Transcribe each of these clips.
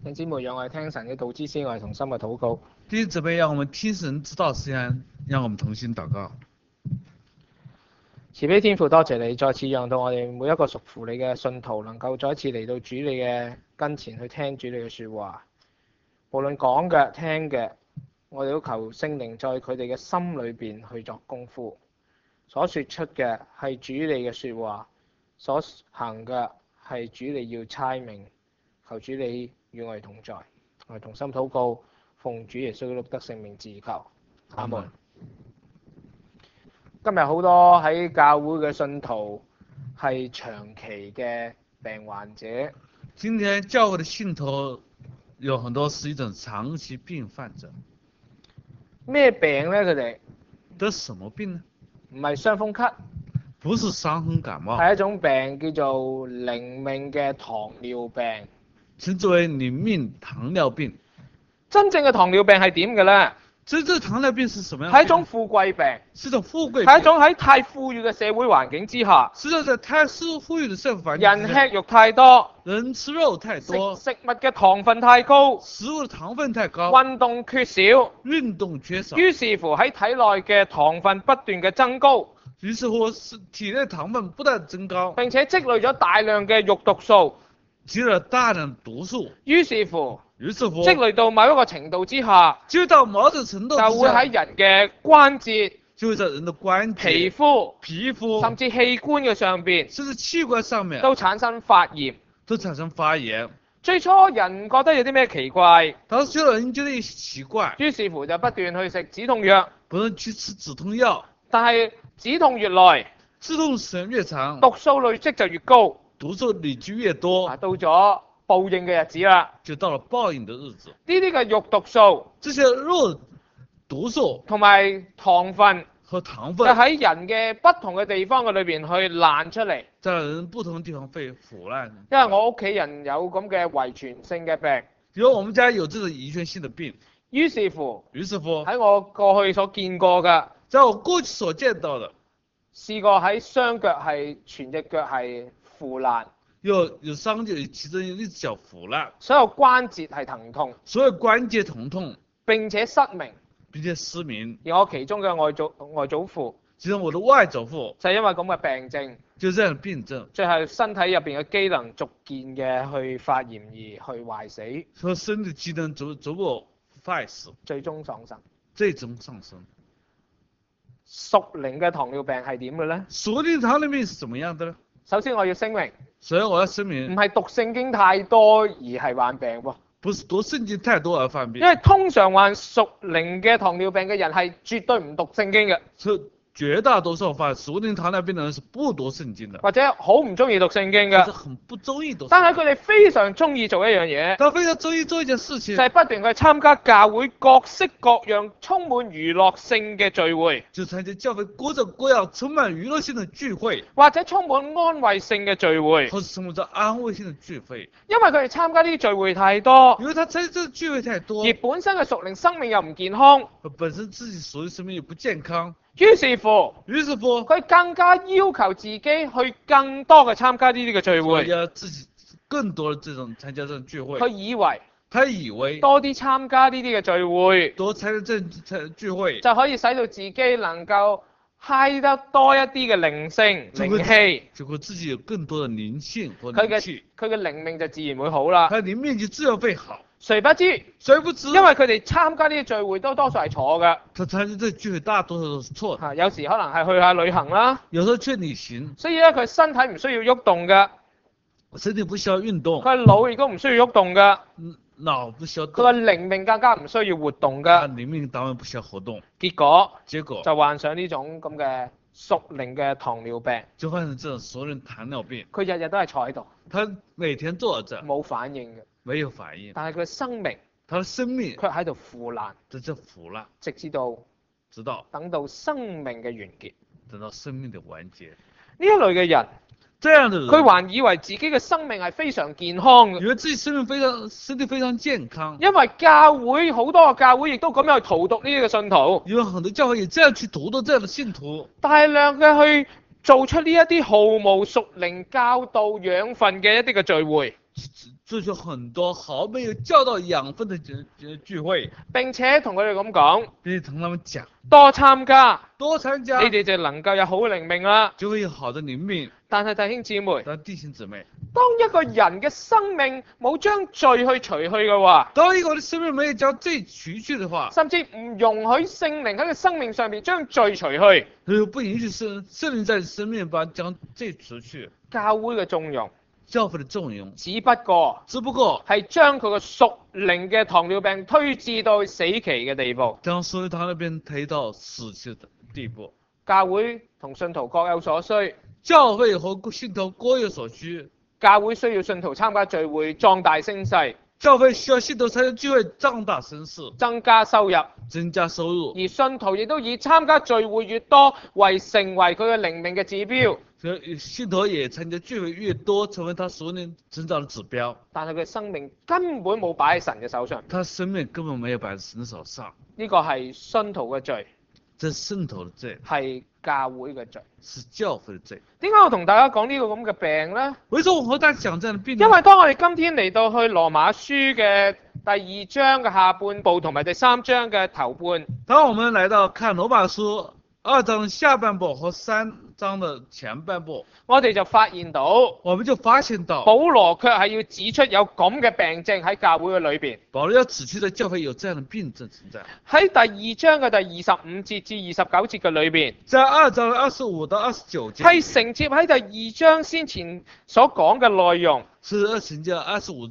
弟兄姊妹，讓我哋聽神嘅道之先，我哋同心嘅禱告。 弟兄姊妹，讓我們聽神知道先，讓我們同心禱告。 慈悲天父，多謝你再次讓到我哋每一個屬乎你嘅信徒，能夠再一次嚟到主你嘅跟前去聽主你嘅說話。無論講嘅、聽嘅，我哋都求聖靈在佢哋嘅心裏邊去作功夫。所說出嘅係主你嘅說話，所行嘅係主你要差命。求主你與我哋同在，我哋同心禱告，奉主耶穌基督得聖名自求，阿門。今日好多喺教會嘅信徒係長期嘅病患者。 今天教會的信徒有很多是一種長期病患者。 咩病呢？佢哋得什麼病呢？ 唔係傷風咳， 不是傷風感冒， 係一種病叫做靈命嘅糖尿病。 稱之為靈命糖尿病。 真正嘅糖尿病係點嘅呢？ 真正糖尿病是什麼樣？ 係一種富貴病， 是一種富貴病， 係一種喺太富裕嘅社會環境之下， 是在太富裕的社會環境之下， 人吃肉太多， 人吃肉太多， 食物嘅糖分太高， 食物的糖分太高， 運動缺少， 運動缺少， 於是乎喺體內嘅糖分不斷嘅增高， 於是乎體內糖分不斷增高， 並且積累咗大量嘅肉毒素， 積了大量毒素， 於是乎積累到某一個程度之下， 就到某種程度之下， 就會喺人嘅關節、 就會在人的關節、 皮膚甚至器官嘅上邊， 甚至器官上面都產生發炎。最初人覺得有啲咩奇怪， 當時有人覺得奇怪， 於是乎就不斷去食止痛藥， 不斷去吃止痛藥， 但係止痛越來， 止痛時間越長， 毒素累積就越高， 毒素累積越多， 到咗報應嘅日子啦， 就到了報應的日子。 呢啲嘅肉毒素， 這些肉毒素同埋糖分和糖分， 就喺人嘅不同嘅地方嘅裏邊去爛出嚟， 在人不同的地方被腐爛。 因為我屋企人有咁嘅遺傳性嘅病， 因為我們家有這種遺傳性的病， 於是乎喺我過去所見過嘅， 在我過去所見到的， 試過喺雙腳係全隻腳係腐爛。 有雙腳其中一隻腳腐爛， 所有關節係疼痛， 所有關節疼痛， 並且失明，而我其中嘅外祖父， 其中我的外祖父就係因為咁嘅病症， 就這樣的病症， 最後身體入邊嘅機能逐漸嘅去發炎而去壞死， 所以身體機能逐步壞死， 最終喪生。屬靈嘅糖尿病係點嘅呢？ 屬靈糖尿病是怎麼樣的呢？ 首先我要聲明，唔係讀聖經太多而係患病喎。 不是讀聖經太多而患病。 因為通常患屬靈嘅糖尿病嘅人係絕對唔讀聖經嘅。 絕大多數患屬靈糖尿病的人是不讀聖經的， 或者好唔中意讀聖經嘅， 很不中意讀聖經。 但係佢哋非常中意做一樣嘢， 他非常中意做一件事情， 就係不斷去參加教會各式各樣充滿娛樂性嘅聚會， 就參加教會各種各樣充滿娛樂性的聚會， 或者充滿安慰性嘅聚會， 或者充滿着安慰性的聚會。 因為佢哋參加呢啲聚會太多， 因為他參加這個聚會太多， 而本身嘅屬靈生命又唔健康， 本身自己屬靈生命又不健康。 於是乎，佢更加要求自己去更多嘅參加呢啲嘅聚會， 要自己更多的參加這種聚會。 佢以為多啲參加呢啲嘅聚會， 多參加這種聚會， 就可以使到自己能夠嗨得多一啲嘅靈氣， 就會自己有更多的靈性和靈氣， 佢嘅靈命就自然會好啦。 佢靈命就自然會好。 誰不知，因為佢哋參加呢啲聚會都多數係坐嘅。 他參加呢個聚會大多數都是錯的。 有時可能係去下旅行啦。 有時候去旅行。 所以咧，佢身體唔需要喐動嘅。 身體不需要運動。 佢腦亦都唔需要喐動嘅。 腦不需要動。 佢嘅靈命更加唔需要活動嘅。 靈命當然不需要活動。 結果就患上呢種咁嘅屬靈嘅糖尿病。 就患上這種屬靈糖尿病。 佢日日都係坐喺度。 他每天坐着。 冇反應嘅。 沒有反應， 但係佢他的生命卻喺度腐爛，直至到等到生命嘅完結， 等到生命的完結。 呢一類嘅人， 這樣的人， 佢還以為自己嘅生命係非常健康嘅， 以為自己身體非常健康。 因為教會好多個教會亦都咁樣去荼毒呢啲嘅信徒， 因為很多教會也這樣去荼毒這樣的信徒， 大量嘅去做出呢一啲毫無屬靈教導養分嘅一啲嘅聚會。 做出很多毫沒有教導養分的聚會， 並且同佢哋咁講， 並且同他們講， 多參加， 多參加， 你哋就能夠有好嘅靈命啦。 就會有好的靈命。 但係弟兄姊妹， 但弟兄姊妹， 當一個人嘅生命冇將罪去除去嘅話， 當一個人的生命沒有將罪除去的話， 甚至唔容許聖靈喺佢生命上面將罪除去， 就不允許聖靈在生命把將罪除去。 教會嘅縱容， 教會的縱容， 只不過係將佢個屬靈嘅糖尿病推至到死期嘅地步。 將所以他那邊推到死期的地步。 教會同信徒各有所需， 教會和信徒各有所需。 教會需要信徒參加聚會，壯大聲勢。 教會需要信徒參加聚會，壯大聲勢， 增加收入。 而信徒亦都以參加聚會越多，成為佢嘅靈命嘅指標。 信徒也參加聚會越多，成為他屬靈成長的指標。 但係佢生命根本冇擺喺神嘅手上。 他生命根本沒有擺喺神手上。 呢個係信徒嘅罪。 這信徒的罪。 係教會嘅罪。 是教會的罪。 點解我同大家講呢個咁嘅病呢？ 為什麼我和大家講這樣的病呢？ 因為當我哋今天嚟到去羅馬書嘅第2章嘅下半部同埋第3章嘅頭半， 當我們來到看羅馬書2章下半部和3章的前半部， 我哋就發現到，保羅卻係要指出有咁嘅病症喺教會嘅裏邊。 保羅要指出嘅教會有這樣的病症存在。 喺第2章嘅第25節至29節嘅裏邊， 在2章25到29節， 係承接喺第2章先前所講嘅內容。 是承接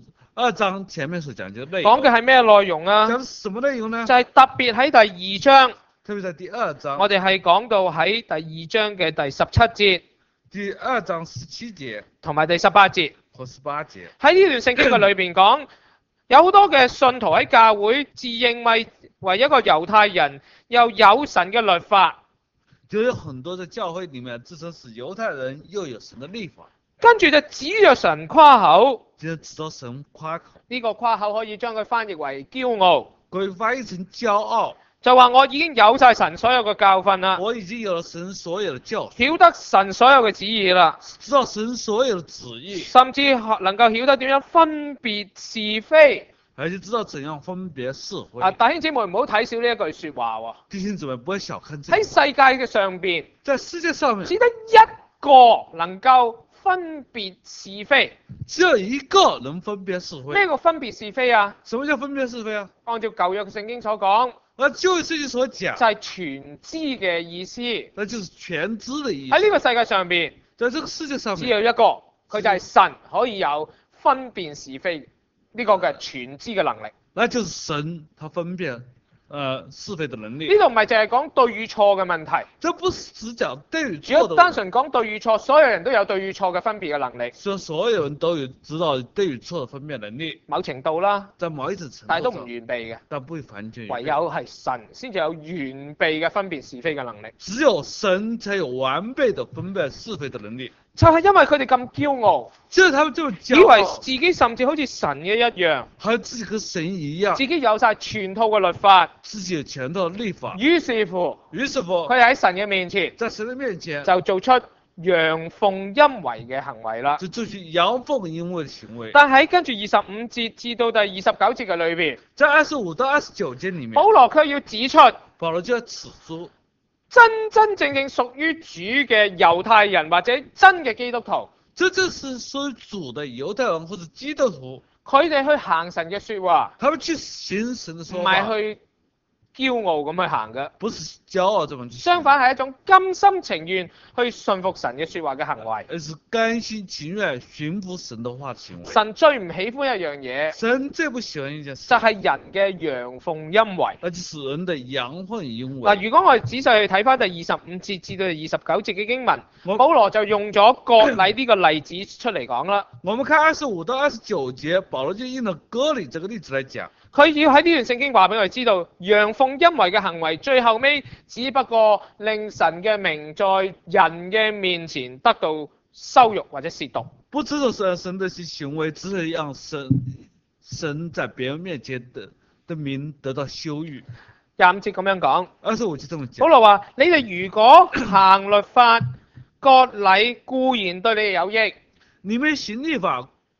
2章前面所講嘅內容。 講嘅係咩內容啊？ 講什麼內容呢？ 就係特別喺第2章。 特別在第2章， 我哋係講到喺第2章嘅第17節， 第2章17節同埋第18節和18節。 喺呢段聖經嘅裏邊講，有好多嘅信徒喺教會自認為一個猶太人，又有神嘅律法， 就有很多嘅教會裡面自稱是猶太人，又有神嘅律法， 跟住就指着神誇口， 就指着神誇口。 呢個誇口可以將佢翻譯為驕傲， 可以翻譯成驕傲。 就話我已經有晒神所有嘅教訓啦， 我已經有了神所有嘅教訓， 曉得神所有嘅旨意啦， 知道神所有嘅旨意， 甚至能夠曉得點樣分別是非， 而且知道怎樣分別是非。 弟兄姊妹唔好睇小呢一句說話喎。 弟兄姊妹不要小看這。 喺世界嘅上邊， 在世界上面， 只得一個能夠分別是非， 只有一個能分別是非。 咩叫分別是非啊？ 什麼叫分別是非啊？ 按照舊約聖經所講， 舊約聖經所講就係全知嘅意思。 那就是全知的意思。 喺呢個世界上邊， 在這個世界上面， 只有一個，佢就係神可以有分辨是非呢個嘅全知嘅能力。 那就是神，他分辨是非的能力。 呢度唔係淨係講對與錯嘅問題。 這不是只講對與錯。 如果單純講對與錯，所有人都有對與錯嘅分別嘅能力。 所有人都有知道對與錯嘅分辨能力。 某程度啦， 在某一種程度， 但係都唔完備嘅。 但不完全。 唯有係神先至有完備嘅分別是非嘅能力。 只有神才有完備的分辨是非的能力。 就係因為佢哋咁驕傲， 就是他們這麼驕傲， 以為自己甚至好似神嘅一樣， 和自己和神一樣， 自己有晒全套嘅律法， 自己有全套的律法。 於是乎， 佢哋喺神嘅面前， 在神嘅面前就做出陽奉陰違嘅行為啦。 就做出陽奉陰違嘅行為。 但喺跟住25節至到第29節嘅裏邊， 在25到29節裡面， 保羅卻要指出， 保羅就要指出。 真真正正屬於主嘅猶太人或者真嘅基督徒， 這就是屬於主的猶太人或者基督徒， 佢哋去行神嘅說話， 他們去行神的說話， 唔係去驕傲咁去行嘅， 不是驕傲這麼去， 相反係一種甘心情願去順服神嘅說話嘅行為， 而是甘心情願順服神的話行為。 神最唔喜歡一樣嘢， 神最不喜歡一件事， 就係人嘅陽奉陰違， 那就是人的陽奉陰違。 嗱，如果我哋仔細去睇翻第25節至到29節嘅經文，保羅就用咗割禮呢個例子出嚟講啦。 我們看25到29節，保羅就用了割禮這個例子來講。 佢要喺呢段聖經話俾我哋知道，陽奉陰違嘅行為最後尾只不過令神嘅名在人嘅面前得到羞辱或者褻瀆。 不知道神的行為，只是讓神在別人面前的名得到羞辱。 25節咁樣講 ，25節這麼講。 保羅話：你哋如果行律法，割禮固然對你哋有益。 你們行律法，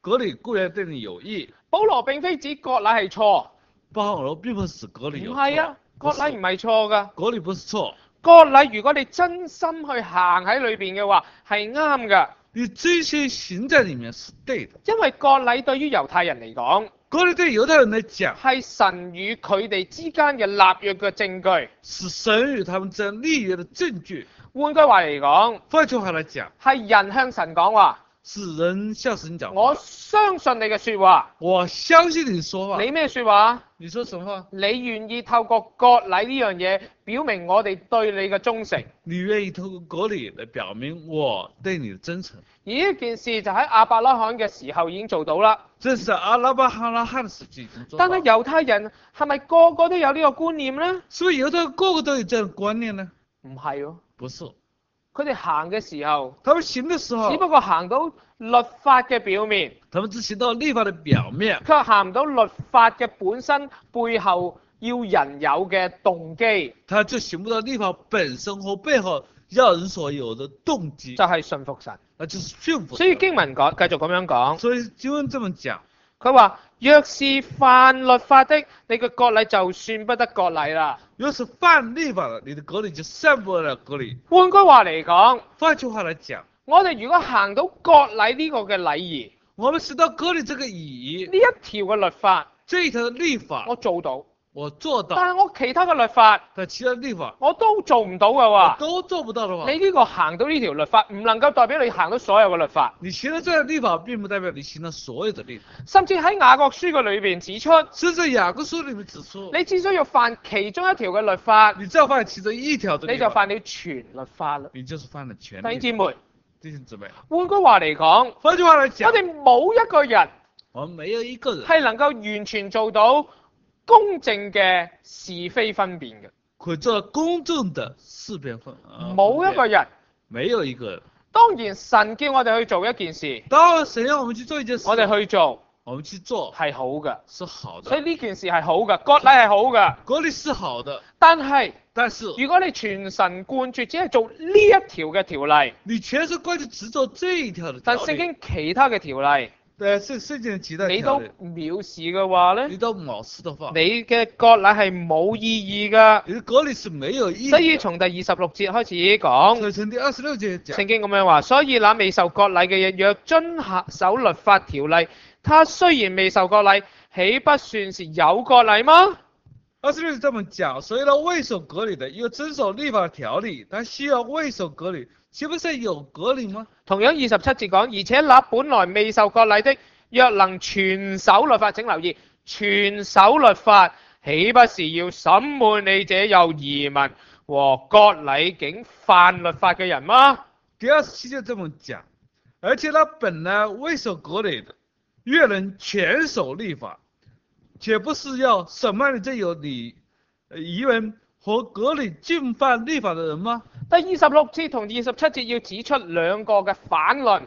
割禮固然對你有益， 保羅並非指割禮係錯， 保羅並不是指割禮有唔係啊，割禮唔係錯㗎。 割禮不是錯， 割禮如果你真心去行喺裏邊嘅話，係啱㗎。 你真心行在裡面是對的。 因為割禮對於猶太人嚟講， 割禮對猶太人來講， 係神與佢哋之間嘅立約嘅證據。 是神與他們之間立約的證據。 換句話嚟講， 換句話來講， 係人向神講話， 是人向神講話。 我相信你嘅説話。 我相信你說話。 你咩説話？ 你說什麼話？ 你願意透過割禮呢樣嘢，表明我哋對你嘅忠誠。 你願意透過割禮來表明我對你的真誠。 而呢件事就喺亞伯拉罕嘅時候已經做到啦。 這是亞伯拉罕的時期已經做到。 但係猶太人係咪個個都有呢個觀念呢？ 所以猶太人個個都有這樣的觀念呢？ 唔係喎， 不是。 佢哋行嘅時候， 他們行的時候， 只不過行到律法嘅表面， 他們只行到律法的表面， 卻行唔到律法嘅本身背後要人有嘅動機， 他就行不到律法本身和背後要人所有的動機， 就係信服神。 那就是順服神。 所以經文講繼續咁樣講， 所以經文這麼講， 佢話若是犯律法的，你嘅割禮就算不得割禮啦。 若是犯律法的，你的割禮就算不得割禮。 換句話嚟講， 換句話來講， 我哋如果行到割禮呢個嘅禮儀， 我們行到割禮這個儀， 呢一條嘅律法， 這一條的律法， 我做到， 我做到， 但係我其他嘅律法， 但其他律法我都做唔到嘅我話， 都做不到的話， 你呢個行到呢條律法，唔能夠代表你行到所有嘅律法。 你行了這樣的律法，並不代表你行了所有的律法。 甚至喺雅各書嘅裏邊指出， 甚至雅各書裏面指出， 你只需要犯其中一條嘅律法， 你只要犯其中一條的律法， 你就犯了全律法啦。 你就是犯了全律法。 弟兄姊妹， 弟兄姊妹， 換句話嚟講， 換句話來我講， 哋冇一個人我們沒有一個人係能夠完全做到公正嘅是非分辨嘅， 可以做到公正的是非分。 冇一個人。 沒有一個人。 當然，神叫我哋去做一件事， 當神讓我們去做一件事， 我哋去做我們去做係好嘅， 是好的。 所以呢件事係好嘅，割禮係好嘅。 割禮是好的， 但係但是如果你全神貫注，只係做呢一條嘅條例， 你全神貫注只做這一條的條例， 但聖經其他嘅條例， 對聖經其他你都條例， 藐視嘅話咧， 你都藐視的話， 你嘅割禮係冇意義㗎。 你的割禮是沒有意義的。 所以從第26節開始講， 所以從第26節講， 聖經咁樣話，所以那未受割禮嘅人，若遵守律法條例，他雖然未受割禮，豈不算是有割禮嗎 26節這麼講，所以呢未受割禮的，又遵守律法條例，他需要未受割禮，豈不是有割禮嗎？ 同樣27節講，而且那本來未受割禮的，若能全守律法，請留意，全守律法，豈不是要審判你這有儀文和割禮竟犯律法嘅人嗎？ 第27節這麼講，而且他本來未受割禮的，若能全守律法，豈不是要審判你這有儀文和割禮竟犯律法的人嗎？ 第26節同27節要指出兩個嘅反論。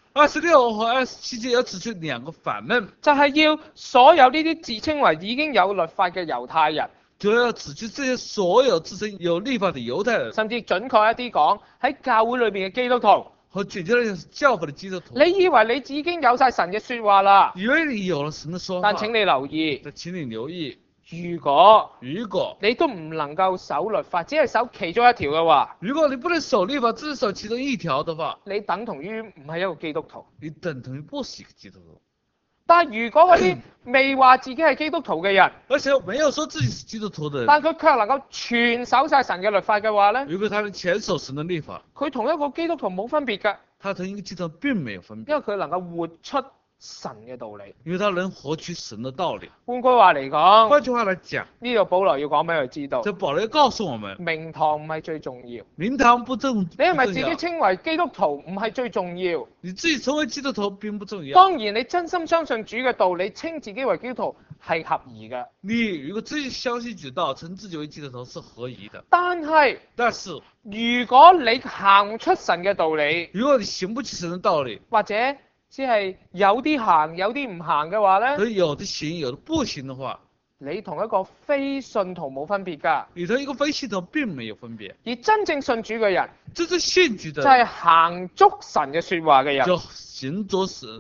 26和27節要指出兩個反論， 就係要所有呢啲自稱為已經有律法嘅猶太人， 就要指出這些所有自稱有律法的猶太人， 甚至準確一啲講，喺教會裏邊嘅基督徒， 和準確的教會的基督徒。 你以為你已經有晒神嘅說話啦？ 以為你有了神的說法， 但請你留意， 但請你留意， 如果你都唔能夠守律法，只係守其中一條嘅話， 如果你不能守律法，只是守其中一條的話， 你等同於唔係一個基督徒。 你等同於不是一個基督徒。 但係如果嗰啲未話自己係基督徒嘅人， 而且沒有說自己是基督徒的人， 但佢卻能夠全守晒神嘅律法嘅話呢， 如果他能全守神的律法， 佢同一個基督徒冇分別㗎， 他同一個基督徒並沒有分別， 因為佢能夠活出神嘅道理。 因為他能活出神的道理。 換句話嚟講， 換句話來講， 呢度保羅要講俾佢知道， 這保羅要告訴我們， 名堂唔係最重要。 名堂不重要， 你係咪自己稱為基督徒唔係最重要？ 你自己成為基督徒並不重要。 當然，你真心相信主嘅道理，稱自己為基督徒係合宜嘅。 你如果自己相信主道，稱自己為基督徒是合宜的。 但係，如果你行唔出神嘅道理， 如果你行不出神的道理， 或者只係有啲行有啲唔行嘅話呢， 所以有的行有的不行的話， 你同一個非信徒冇分別㗎。 你同一個非信徒並沒有分別。 而真正信主嘅人， 真正信主的就係行足神嘅說話嘅人。 就行足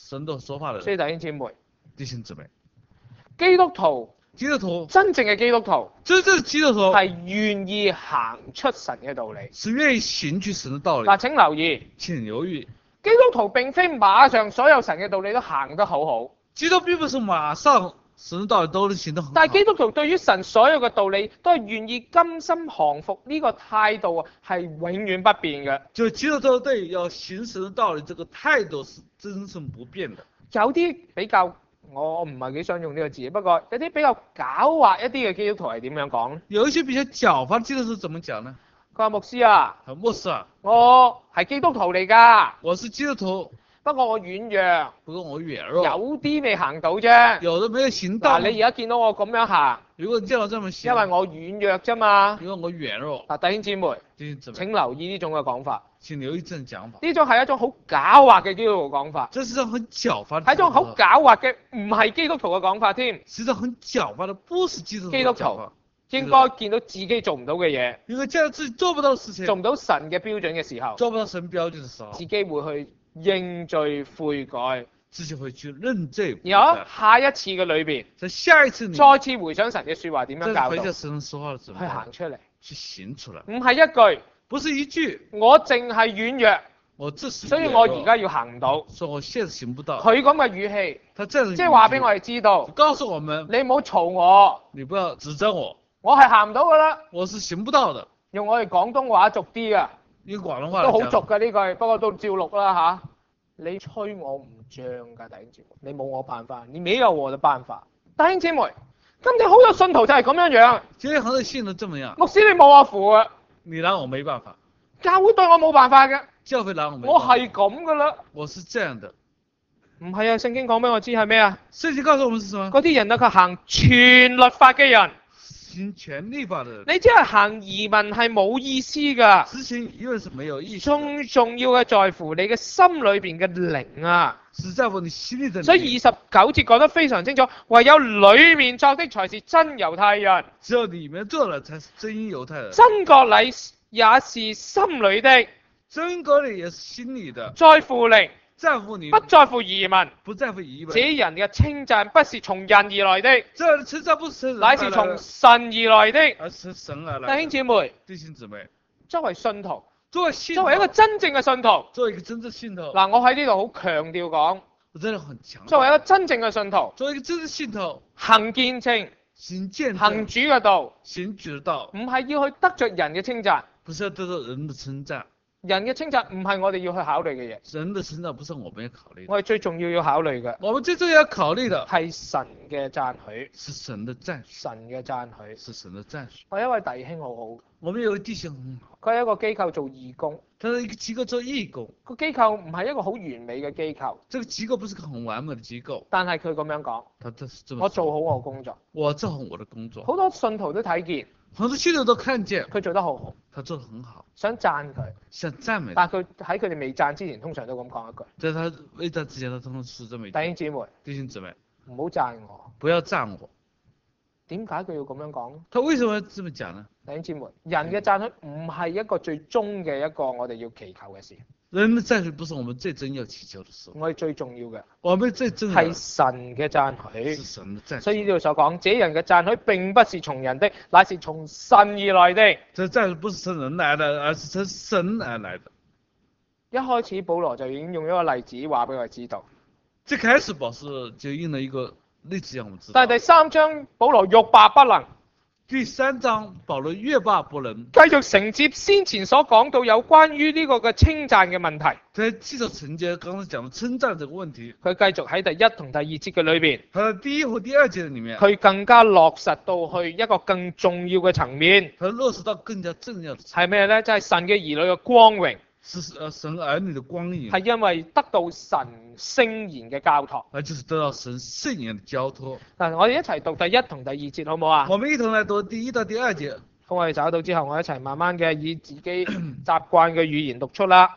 神都說話的所以人， 弟兄姊妹， 弟兄姊妹， 基督徒基督徒真正嘅基督徒真正基督徒係願意行出神嘅道理。 是願意行去神的道理。 嗱，請留意， 請留意， 基督徒並非馬上所有神嘅道理都行得好好， 基督並不是馬上神的道理都能行得很好。 但係基督徒對於神所有嘅道理都係願意甘心降服，呢個態度啊係永遠不變嘅。 就基督徒對要行神的道理這個態度是真正不變的。 有啲比較，我唔係幾想用呢個字，不過有啲比較狡猾一啲嘅基督徒係點樣講呢？ 有一些比較狡猾的基督徒怎麼講呢？ 佢話牧師啊， 牧師啊， 我係基督徒嚟㗎， 我是基督徒， 不過我軟弱， 不過我軟弱， 有啲未行到啫。 有的沒有行到。 嗱，你而家見到我咁樣行， 如果你見到這麼行， 因為我軟弱啫嘛。 因為我軟弱。 嗱，弟兄姊妹， 弟兄姊妹， 請留意呢種嘅講法。 請留意這種講法。 呢種係一種好狡猾嘅基督徒講法， 這是一種很狡猾的， 係一種好狡猾嘅唔係基督徒嘅講法添。 是一種很狡猾的，不是基督徒的基督徒應該見到自己做唔到嘅嘢， 因為見到自己做不到的事情， 做唔到神嘅標準嘅時候， 做不到神標準的時候， 自己會去認罪悔改， 自己會去認罪。 然後下一次嘅裏邊， 在下一次你再次回想神嘅説話點樣教導， 回想神說話的時候， 去行出嚟， 去行出來， 唔係一句， 不是一句， 我淨係軟弱， 我這是， 所以我而家要行唔到。 說我現在行不到。 佢咁嘅語氣， 他這樣的即係話俾我哋知道， 告訴我們， 你唔好嘈我， 你不要指責我， 我係行唔到噶啦。 我是行不到的。 用我哋廣東話俗啲啊， 用廣東話都好俗嘅呢句，不過都照錄啦嚇。你吹我唔脹㗎，弟兄姊妹，你冇我辦法，你沒有我的辦法。弟兄姊妹，今日好多信徒就係咁樣樣。 今天很多信徒這麼樣， 牧師你冇我符啊， 你拿我沒辦法， 教會對我冇辦法嘅， 教會拿我沒辦我法， 係咁噶啦。 我是這樣的。 唔係啊，聖經講俾我知係咩啊？ 聖經告訴我們是什麼？ 嗰啲人啊，佢行全律法嘅人， 行全律法的人， 你只係行移民係冇意思㗎。 執行疑問是沒有意思的。 最重要嘅在乎你嘅心裏邊嘅靈啊。 是在乎你心裏的靈。 所以29節講得非常清楚，唯有裏面作的才是真猶太人， 只有裏面做了才是真猶太人。 真割禮也是心裏的， 真割禮也是心裏的， 在乎靈， 在乎你， 不在乎移民。 不在乎移民。 這人嘅稱讚不是從人而來的， 這人的稱讚不是人乃是從神而來的。 而是神而來的。 弟兄姊妹， 弟兄姊妹， 作為信徒， 作為信徒， 作為一個真正嘅信徒， 作為一個真正信徒， 嗱，我喺呢度好強調講， 我真的很強。 作為一個真正嘅信徒， 作為一個真正信徒， 行見證， 行見證， 行主嘅道， 行主的道， 唔係要去得着人嘅稱讚。 不是要得到人的稱讚。 人嘅稱讚唔係我哋要去考慮嘅嘢， 人的稱讚不是我們要考慮的。 我哋最重要考慮嘅我們最重要要考慮的係神嘅讚許， 是神的讚許， 神嘅讚許。 是神的讚許。 我有一位弟兄好好， 我們有個弟兄很好， 佢喺一個機構做義工， 他在一個機構做義工。 個機構唔係一個好完美嘅機構， 這個機構不是個很完美的機構， 但係佢咁樣講， 他這是這麼說， 我做好我工作。 我做好我的工作。 好多信徒都睇見很多信徒都看見佢做得好好， 他做得很好， 想讚佢， 想讚美他。 但係佢喺佢哋未讚之前，通常都咁講一句： 在他未讚之前，他通常是這麼一句： 弟兄姊妹， 弟兄姊妹， 唔好讚我。 不要讚我。 點解佢要咁樣講？ 他為什麼要這麼講呢？ 弟兄姊妹，人嘅讚許唔係一個最終嘅一個我哋要祈求嘅事， 人的讚許不是我們最真要祈求的事， 我哋最重要嘅我們最重要係的神嘅讚是許。 神的讚許。 所以呢度所講，這人嘅讚許並不是從人的，乃是從神而來的。 這讚許不是從人來的，而是從神而來的。 一開始保羅就已經用一個例子話俾我哋知道， 最開始保羅就用了一個例子讓我們知道。 但係第3章保羅欲罷不能， 第3章保羅欲罷不能， 繼續承接先前所講到有關於呢個嘅稱讚嘅問題。 在繼續承接剛才講的稱讚這個問題， 佢繼續喺第1同第2節嘅裏邊， 他在第1和第2節裡面， 佢更加落實到去一個更重要嘅層面， 他落實到更加重要的係咩呢？就係神嘅兒女嘅光榮， 是神兒女的光榮， 係因為得到神聖言嘅交託。 而就是得到神聖言的交託。 嗱，我哋一齊讀第1同第2節好唔好啊？ 我們一同來讀第1到第2節。 咁我哋找到之後，我一齊慢慢嘅以自己習慣嘅語言讀出啦。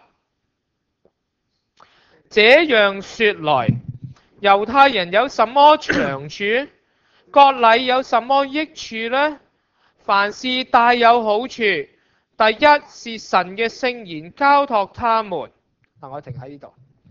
這樣說來，猶太人有什麼長處？割禮有什麼益處呢？凡事大有好處。第一是神嘅聖言交託他們。嗱，我停喺呢度。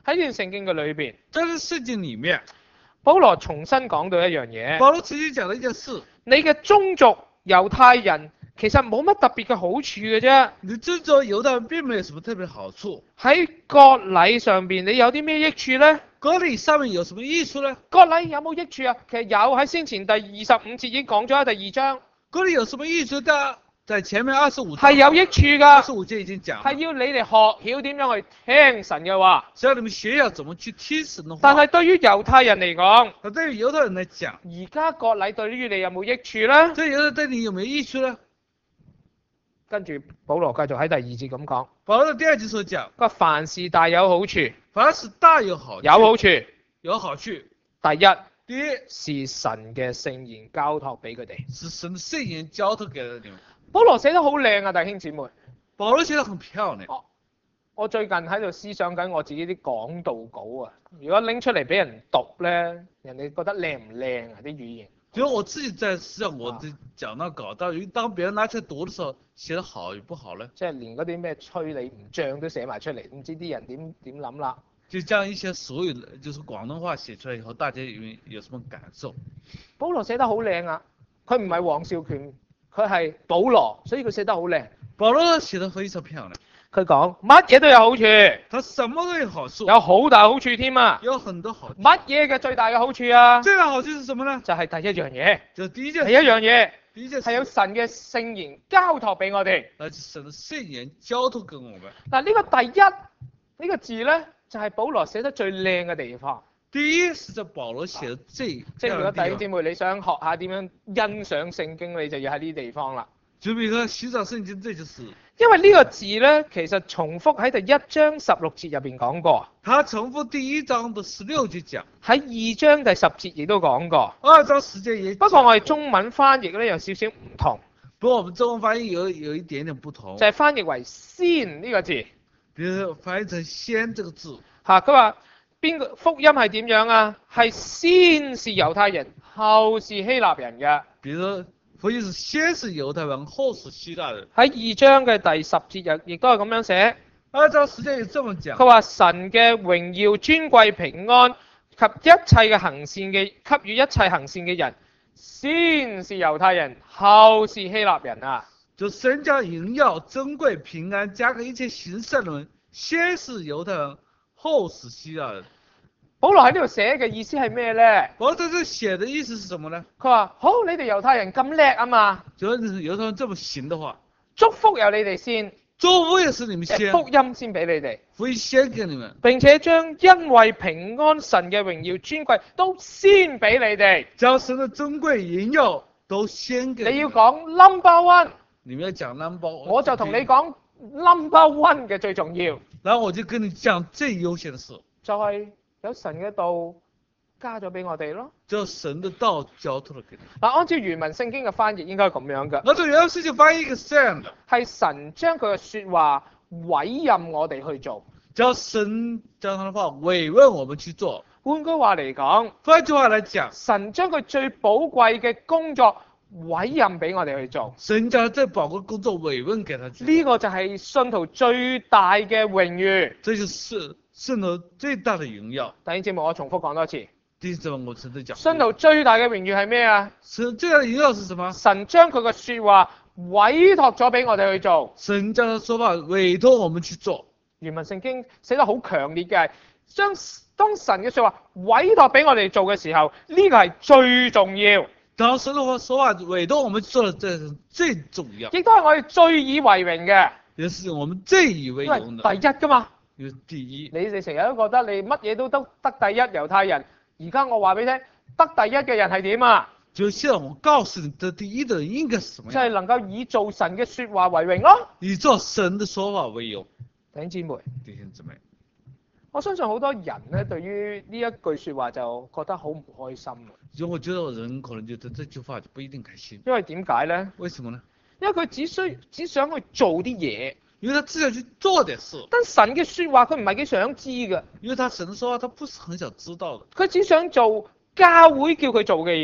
喺呢段聖經嘅裏邊， 在這聖經裡面， 保羅重新講到一樣嘢， 保羅曾經講了一件事， 你嘅宗族猶太人其實冇乜特別嘅好處嘅啫。 你尊重猶太人並沒有什麼特別好處。 喺割禮上邊，你有啲咩益處呢？ 割禮上面有什麼益處呢？ 割禮有冇益處啊？其實有，喺先前第25節已經講咗，第2章割禮有什麼益處？在前面25 係有益處㗎， 25節已經講， 係要你哋學曉點樣去聽神嘅話。 只要你們學要怎麼去聽神的話。 但係對於猶太人嚟講， 但對於猶太人來講， 而家割禮對於你有冇益處呢？ 這猶太對你有沒有益處呢？ 跟住保羅繼續喺第2節咁講， 保羅第2節所講， 佢話凡事大有好處， 凡事大有好處， 有好處。 有好處。 第一第一是神嘅聖言交託俾佢哋。 是神的聖言交託給了你們。 保羅寫得好靚啊，弟兄姊妹。 保羅寫得很漂亮。 我最近喺度思想緊我自己啲講道稿啊，如果拎出嚟俾人讀呢，人哋覺得靚唔靚啊啲語言？ 就我自己在思想我的講到稿，但係當別人拿出來讀的時候，寫得好與不好呢？ 即係連嗰啲咩催你唔漲都寫埋出嚟，唔知啲人點諗啦。 就將一些所有就是廣東話寫出來以後，大家有什麼感受？ 保羅寫得好靚啊，佢唔係黃少權，佢係保羅，所以佢寫得好靚。 保羅寫得非常漂亮。 佢講乜嘢都有好處， 他什麼都有好處， 有好大好處添啊！ 有很多好處。 乜嘢嘅最大嘅好處啊？ 最大好處是什麼呢？ 就係第一樣嘢。 就第一件。 第一樣嘢。 第一件係有神嘅聖言交託俾我哋。 係神嘅聖言交託給我們。 嗱，呢個第一呢個字咧，就係保羅寫得最靚嘅地方。 第一是在保羅寫得最即係如果弟兄姊妹你想學下點樣欣賞聖經，你就要喺呢啲地方啦。 就比如說欣賞聖經，這就是。 因為呢個字咧，其實重複喺第1章16節入邊講過。 他重複第1章的16節講。 喺2章第10節亦都講過。 2章10節也。 不過我哋中文翻譯咧有少少唔同。 不過我們中文翻譯有一點點不同。 就係翻譯為先呢個字。 比如翻譯成先這個字。 嚇，佢話邊個福音係點樣啊？係先是猶太人，後是希臘人嘅。 比如說福音是先是猶太人，後是希臘人。 喺2章嘅第10節亦都係咁樣寫。 2章10節也這麼講。 佢話神嘅榮耀、尊貴、平安及一切嘅行善嘅，給予一切行善嘅人，先是猶太人，後是希臘人啊。 就神將榮耀、珍貴、平安加給一切行善的人，先是猶太人，後是希臘人。 保羅喺呢度寫嘅意思係咩呢？ 保羅在這寫的意思是什麼呢？ 佢話好，你哋猶太人咁叻啊嘛， 如果你猶太人這麼行的話， 祝福由你哋先， 祝福也是你們先， 福音先俾你哋， 福音先給你們， 並且將恩惠、平安、神嘅榮耀、尊貴都先俾你哋， 將神的珍貴、榮耀都先給你們。 你要講 number one， 你們要講 number one， 我就同你講 number one 嘅最重要。 然後我就跟你講最優先的事， 就係有神嘅道加咗俾我哋咯。 就神的道交託咗給你。 嗱，按照原文聖經嘅翻譯應該係咁樣嘅。 按照原文聖經翻譯係這樣的， 係神將佢嘅説話委任我哋去做。 叫神將他的話委任我們去做。 換句話嚟講， 換句話來講， 神將佢最寶貴嘅工作委任俾我哋去做。 神將最寶貴工作委任給他去做。 呢個就係信徒最大嘅榮譽。 這就是信徒最大的榮耀。 弟兄姊妹，我重複講多次。 第四我曾經講。 信徒最大嘅榮譽係咩啊？ 神最大的榮耀是什麼？ 神將佢嘅説話委託咗俾我哋去做。 神將他說話委託我們去做。 原文聖經寫得好強烈嘅，當神嘅説話委託俾我哋做嘅時候，呢個係最重要。 當神的說話委託我們做的，這是最重要。 亦都係我哋最以為榮嘅。 也是我們最以為榮的。 第一㗎嘛。 因為第一。 你哋成日都覺得你乜嘢都得第一，猶太人。而家我話俾你聽，得第一嘅人係點啊？ 就現在我告訴你，得第一的人應該是什麼樣？ 就係能夠以做神嘅説話為榮咯。以做神的說話為榮。 弟兄姊妹。 弟兄姊妹。 我相信好多人咧，對於呢一句説話就覺得好唔開心。 因為我覺得人可能覺得這句話就不一定開心。 因為點解咧？ 為什麼呢？ 因為佢只想去做啲嘢。 因為他只想去做點事。 但神嘅説話佢唔係幾想知嘅。 因為他神的說話，他不是很想知道的。 佢只想做教會叫佢做嘅嘢。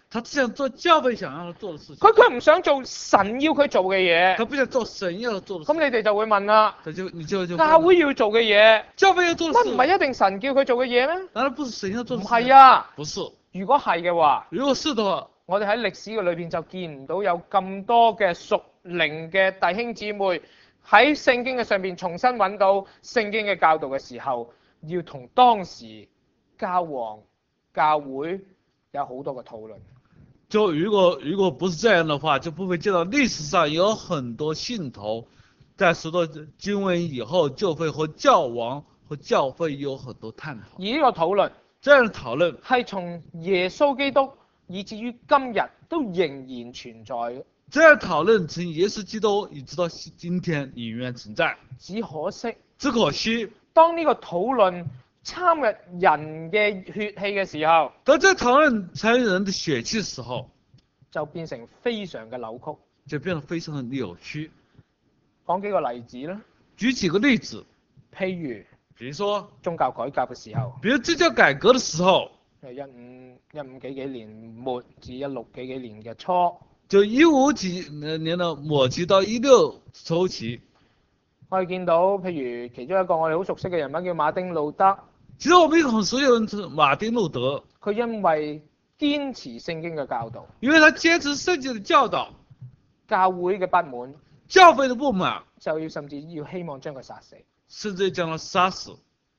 他只想做教會想讓他做的事情， 佢唔想做神要佢做嘅嘢。 他不想做神要他做的事咁你哋就會問啦， 你就教會要做嘅嘢， 教會要做的事乜唔係一定神叫佢做嘅嘢咩？ 難道不是神要做的唔事？ 係啊， 不是。 如果係嘅話， 如果是的話， 我哋喺歷史嘅裏邊就見唔到有咁多嘅屬靈嘅弟兄姊妹喺聖經嘅上邊重新揾到聖經嘅教導嘅時候，要同當時教皇、教會有好多嘅討論。 就如果不是這樣的話，就不會見到歷史上有很多信徒在讀到經文以後，就會和教皇和教會有很多探討。 而呢個討論， 這樣的討論係從耶穌基督以至於今日都仍然存在嘅。 這樣討論從耶穌基督一直到今天仍然存在。 只可惜，當呢個討論參入人嘅血氣嘅時候， 當這討論參與人的血氣的時候， 就變成非常嘅扭曲， 就變得非常的扭曲。 講幾個例子啦， 舉幾個例子， 譬如說宗教改革嘅時候， 比如宗教改革的時候 15幾年末至16幾年嘅初， 就15幾年的末期到16初期， 我哋見到譬如其中一個我哋好熟悉嘅人物叫馬丁路德， 其實我們一個很熟悉的人是馬丁路德， 佢因為堅持聖經嘅教導， 因為他堅持聖經的教導， 教會嘅不滿， 教會的不滿， 就甚至要希望將佢殺死。 甚至將他殺死。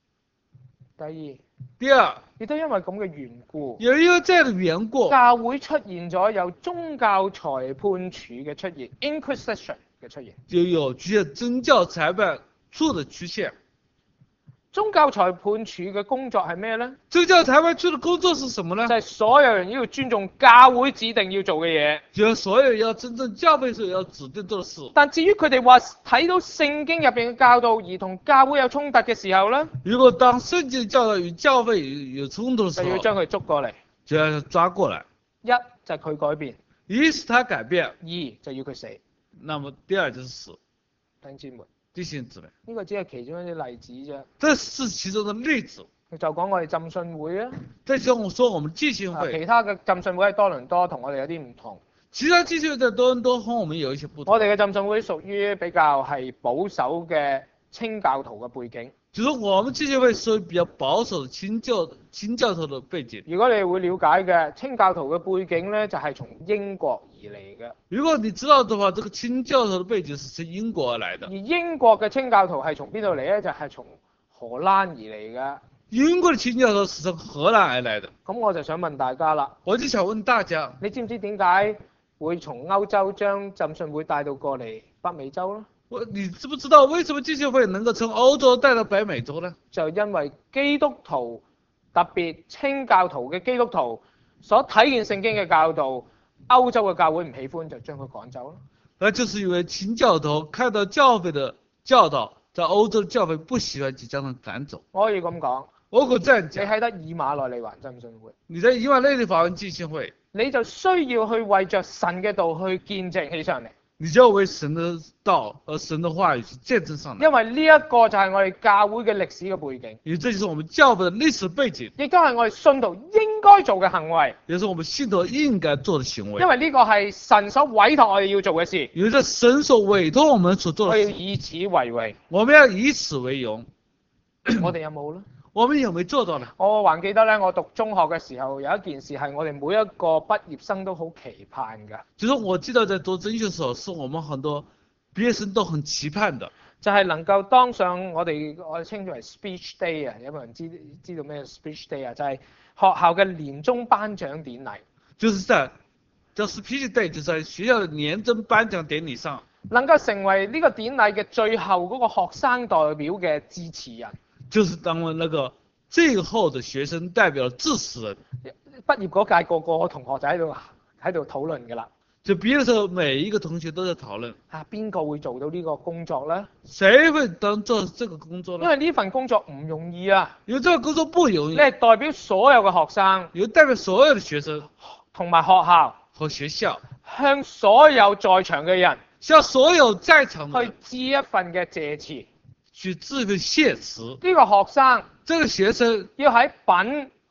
第二，亦第二， 都因為咁嘅緣故， 也因為這樣的緣故， 教會出現咗有宗教裁判處嘅出現 ，Inquisition 嘅出現。 就有出現宗教裁判處的出現。 宗教裁判處嘅工作係咩呢？ 宗教裁判處的工作是什麼呢？ 就係所有人要尊重教會指定要做嘅嘢。 就是所有人要真正教會所要指定做的事。 但至於佢哋話睇到聖經入邊嘅教導而同教會有衝突嘅時候呢， 如果當聖經教導與教會有衝突的時候， 就要將佢捉過嚟。 就要抓過來。 一就係佢改變， 一是他改變， 二就要佢死。 那麼第二就是死。 弟兄姊妹， 弟兄姊妹， 呢個只係其中一啲例子啫。 這是其中的例子。 就講我哋浸信會啊， 再說我們浸信會， 其他嘅浸信會喺多倫多同我哋有啲唔同。 其他浸信會在多倫多和我們有一些不同。 我哋嘅浸信會屬於比較係保守嘅清教徒嘅背景。 就是我們浸信會屬於比較保守的清教徒的背景。 如果你會了解嘅清教徒嘅背景呢，就係從英國而嚟嘅。 如果你知道的話，這個清教徒的背景是從英國而來的。 而英國嘅清教徒係從邊度嚟呢？就係從荷蘭而嚟嘅。 英國的清教徒是從荷蘭而來的。 咁我就想問大家啦， 我就想問大家， 你知唔知點解會從歐洲將浸信會帶到過嚟北美洲呢？ 你知不知道為什麼浸信會能夠從歐洲帶到北美洲呢？ 就因為基督徒，特別清教徒嘅基督徒所睇見聖經嘅教導，歐洲嘅教會唔喜歡，就將佢趕走咯。 那就是因為清教徒看到教會的教導，在歐洲的教會不喜歡，就將他趕走。 我可以咁講， 我可以這樣講， 你喺得以馬內利環浸信會， 你在以馬內利環浸信會， 你就需要去為着神嘅道去見證起上嚟。 你就要為神的道和神的話語去見證上來。 因為呢一個就係我哋教會嘅歷史嘅背景， 因為這就是我們教會的歷史背景， 亦都係我哋信徒應該做嘅行為， 也是我們信徒應該做的行為。 因為呢個係神所委託我哋要做嘅事， 因為這神所委託我們所做我的事， 要以此為榮。 我們要以此為榮。 我哋有冇呢？ 我們有沒有做到呢？ 我還記得咧，我讀中學嘅時候有一件事係我哋每一個畢業生都好期盼嘅， 就是我記得在讀中學的時候，是我們很多畢業生都很期盼的， 就係能夠當上我哋稱之為 speech day 啊，有冇人知道咩 speech day 啊？就係學校嘅年終頒獎典禮， 就是在叫 speech day，就在學校的年終頒獎典禮上， 能夠成為呢個典禮嘅最後嗰個學生代表嘅致辭人。 就是當了那個最後的學生代表致辭人。 畢業嗰屆個個同學就喺度討論㗎啦。 就畢業的時候，每一個同學都在討論。 邊個會做到呢個工作呢？ 誰會做這個工作呢？ 因為呢份工作唔容易啊。 因為這個工作不容易。 你係代表所有嘅學生， 有代表所有的學生同埋學校和學校， 向所有在場嘅人， 向所有在場的去致一份嘅謝詞。 去致一份謝詞。 呢個學生， 這個學生要喺品、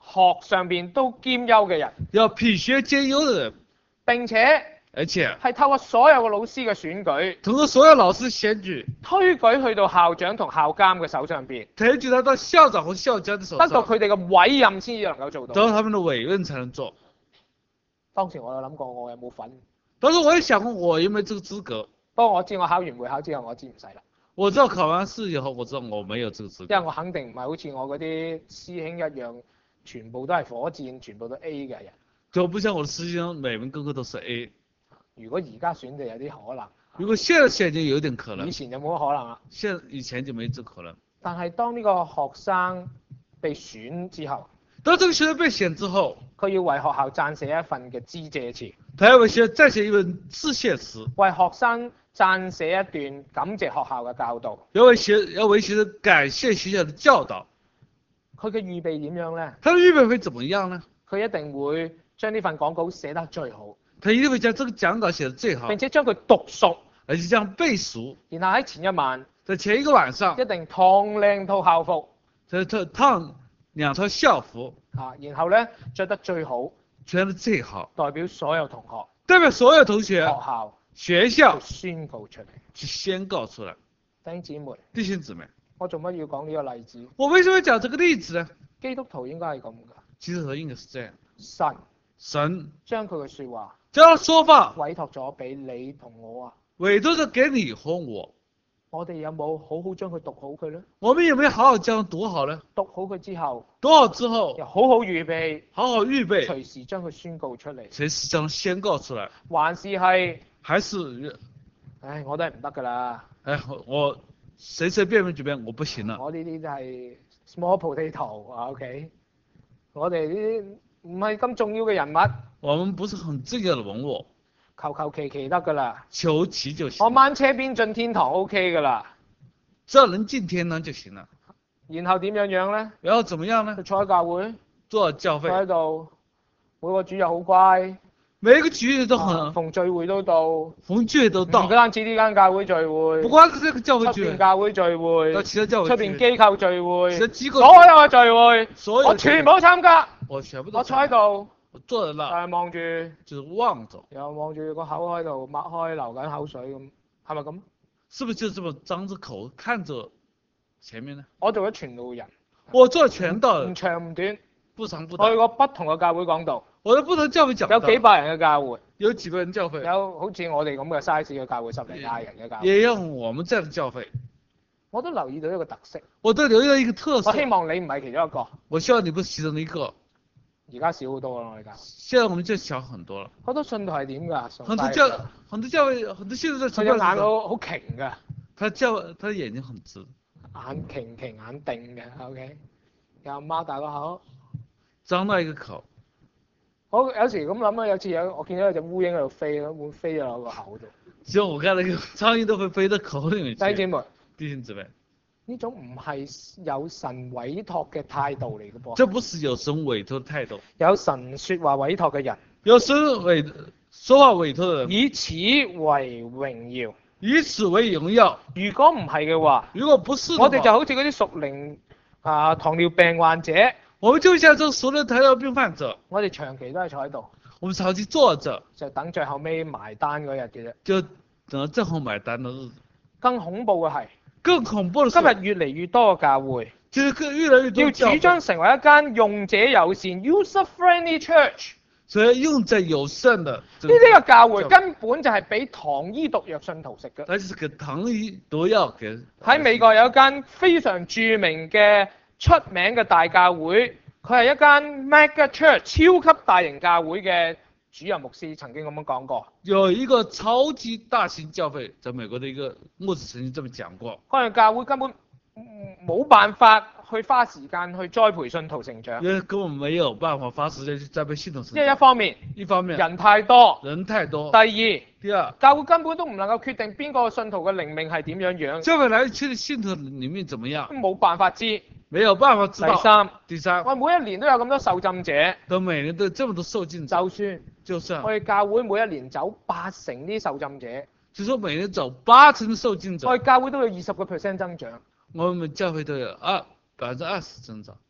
學上邊都兼優嘅人， 要品學兼優的人， 並且而且係透過所有嘅老師嘅選舉， 通過所有老師選舉， 推舉去到校長同校監嘅手上邊， 推舉他到校長和校監的手上， 得到佢哋嘅委任先至能夠做到。 得到他們的委任才能做。 當時我有諗過我有冇份， 當時我也想過我有沒有這個資格。 不過我知我考完會考之後，我知唔使啦， 我知道考完試以後，我知道我沒有這個資格， 因為我肯定唔係好似我嗰啲師兄一樣，全部都係火箭，全部都 A 嘅人。 就不像我的師兄，每門個個都是 A。 如果而家選就有啲可能， 如果現在選就有點可能， 以前就冇乜可能啦。 以前就沒這可能。 但係當呢個學生被選之後， 當這個學生被選之後， 佢要為學校撰寫一份嘅致謝詞， 他要為學校撰寫一份致謝詞， 為學生撰寫一段感謝學校嘅教導。 要為學生感謝學校的教導。 佢嘅預備點樣呢？ 他的預備會怎麼樣呢？ 佢一定會將呢份講稿寫得最好， 他一定會將這個講稿寫得最好， 並且將佢讀熟， 而且將背熟。 然後喺前一晚， 在前一個晚上， 一定燙靚套校服， 他燙兩套校服， 然後呢，着得最好， 穿得最好， 代表所有同學、 代表所有同學、 學校學校宣告出嚟。 去宣告出來。 弟兄姊妹， 弟兄姊妹， 我做乜要講呢個例子？ 我為什麼講這個例子呢？ 基督徒應該係咁㗎， 基督徒應該是這樣， 神神將佢嘅説話將他說話委託咗俾你同我啊！ 委託咗給你和我， 我哋有冇好好將佢讀好佢呢？ 我們有沒有好好將讀好呢？ 讀好佢之後， 讀好之後又好好預備， 好好預備， 隨時將佢宣告出嚟。 隨時將它宣告出來， 還是係， 還是， 唉，我都係唔得㗎啦。 我隨隨便便我不行了。 我呢啲就係 small potato 啊，OK。我哋呢啲唔係咁重要嘅人物， 我們不是很重要的人物， 求求其其得㗎啦。 求其就行。 我掹車邊進天堂 OK 㗎啦。 只要能進天堂就行了。 然後點樣呢？ 然後怎麼樣呢？ 佢坐喺教會， 做教會， 坐喺度，每個主日好乖， 每一個主日都很， 逢聚會都到， 逢聚會都到。 唔單止呢間教會聚會， 不光是這個教會聚會， 出邊教會聚會， 到其他教會出邊機構聚會， 其他機構所有嘅聚會， 所有我全部都參加。 我全部都我坐喺度， 我坐在那， 望住， 就是望着， 又望住個口喺度擘開流緊口水咁，係咪咁？ 是不是就這麼張着口看着前面呢？ 我做咗傳道人， 我做傳道人， 唔長唔短， 不長不我去短。 過不同嘅教會講道， 我在不同教會講道， 有幾百人嘅教會， 有幾個人教會， 有好似我哋咁嘅 size 嘅教會，十零廿人嘅教會， 也有我們這樣的教會。 我都留意到一個特色， 我都留意到一個特色。 我希望你唔係其中一個， 我希望你不是其中的一個。 而家少好多啦，我哋教。 現在我們就小很多了。 好多信徒係點㗎？ 很多教會，很多信徒在崇拜。 佢隻眼好瓊㗎。 他眼睛很直。 眼瓊瓊眼定嘅 ，OK。又擘大個口。 張大一個口。 我有時咁諗啊，有次我見到有隻烏蠅喺度飛，會飛咗落個口度。 只有我看那個蒼蠅都會飛到口裡面去。 弟兄姊妹， 弟兄姊妹， 呢種唔係有神委託嘅態度嚟嘅噃。 這不是有神委託的態度。 有神説話委託嘅人。 有神說話委託的人。 以此為榮耀。 以此為榮耀。 如果唔係嘅話， 如果不是， 我哋就好似嗰啲屬靈糖尿病患者。 我們就像這屬靈糖尿病患者。 我哋長期都係坐喺度。 我們長期坐着。 就等最後尾埋單嗰日嘅啫。 就等最後買單的日子。 更恐怖嘅係。 更恐怖的是。 今日越嚟越多嘅教會。 就是越來越多。 要主張成為一間用者友善 （user-friendly church）。 所以用者友善的。呢啲嘅教會根本就係俾糖衣毒藥信徒食嘅。 它就是給糖衣毒藥嘅。 喺美國有一間非常著名嘅出名嘅大教會，佢係一間 mega church 超級大型教會嘅主任牧師曾經咁樣講過。 有一個超級大型教會，在美國的一個牧師曾經這麼講過。 嗰個教會根本冇辦法去花時間去栽培信徒成長。 因為根本沒有辦法花時間去栽培信徒成長。 即係一方面，人太多。第二，教會根本都唔能夠決定邊個信徒嘅靈命係點樣樣。 教會來確定信徒靈命怎麼樣， 冇辦法知。 沒有辦法知道。第三， 我每一年都有咁多受浸者。 每年都這麼多受浸者。就算我哋教會每一年走80%啲受浸者。 就說每年走80%的受浸者。 我哋教會都有20%增長。 我們教會都有20%增長。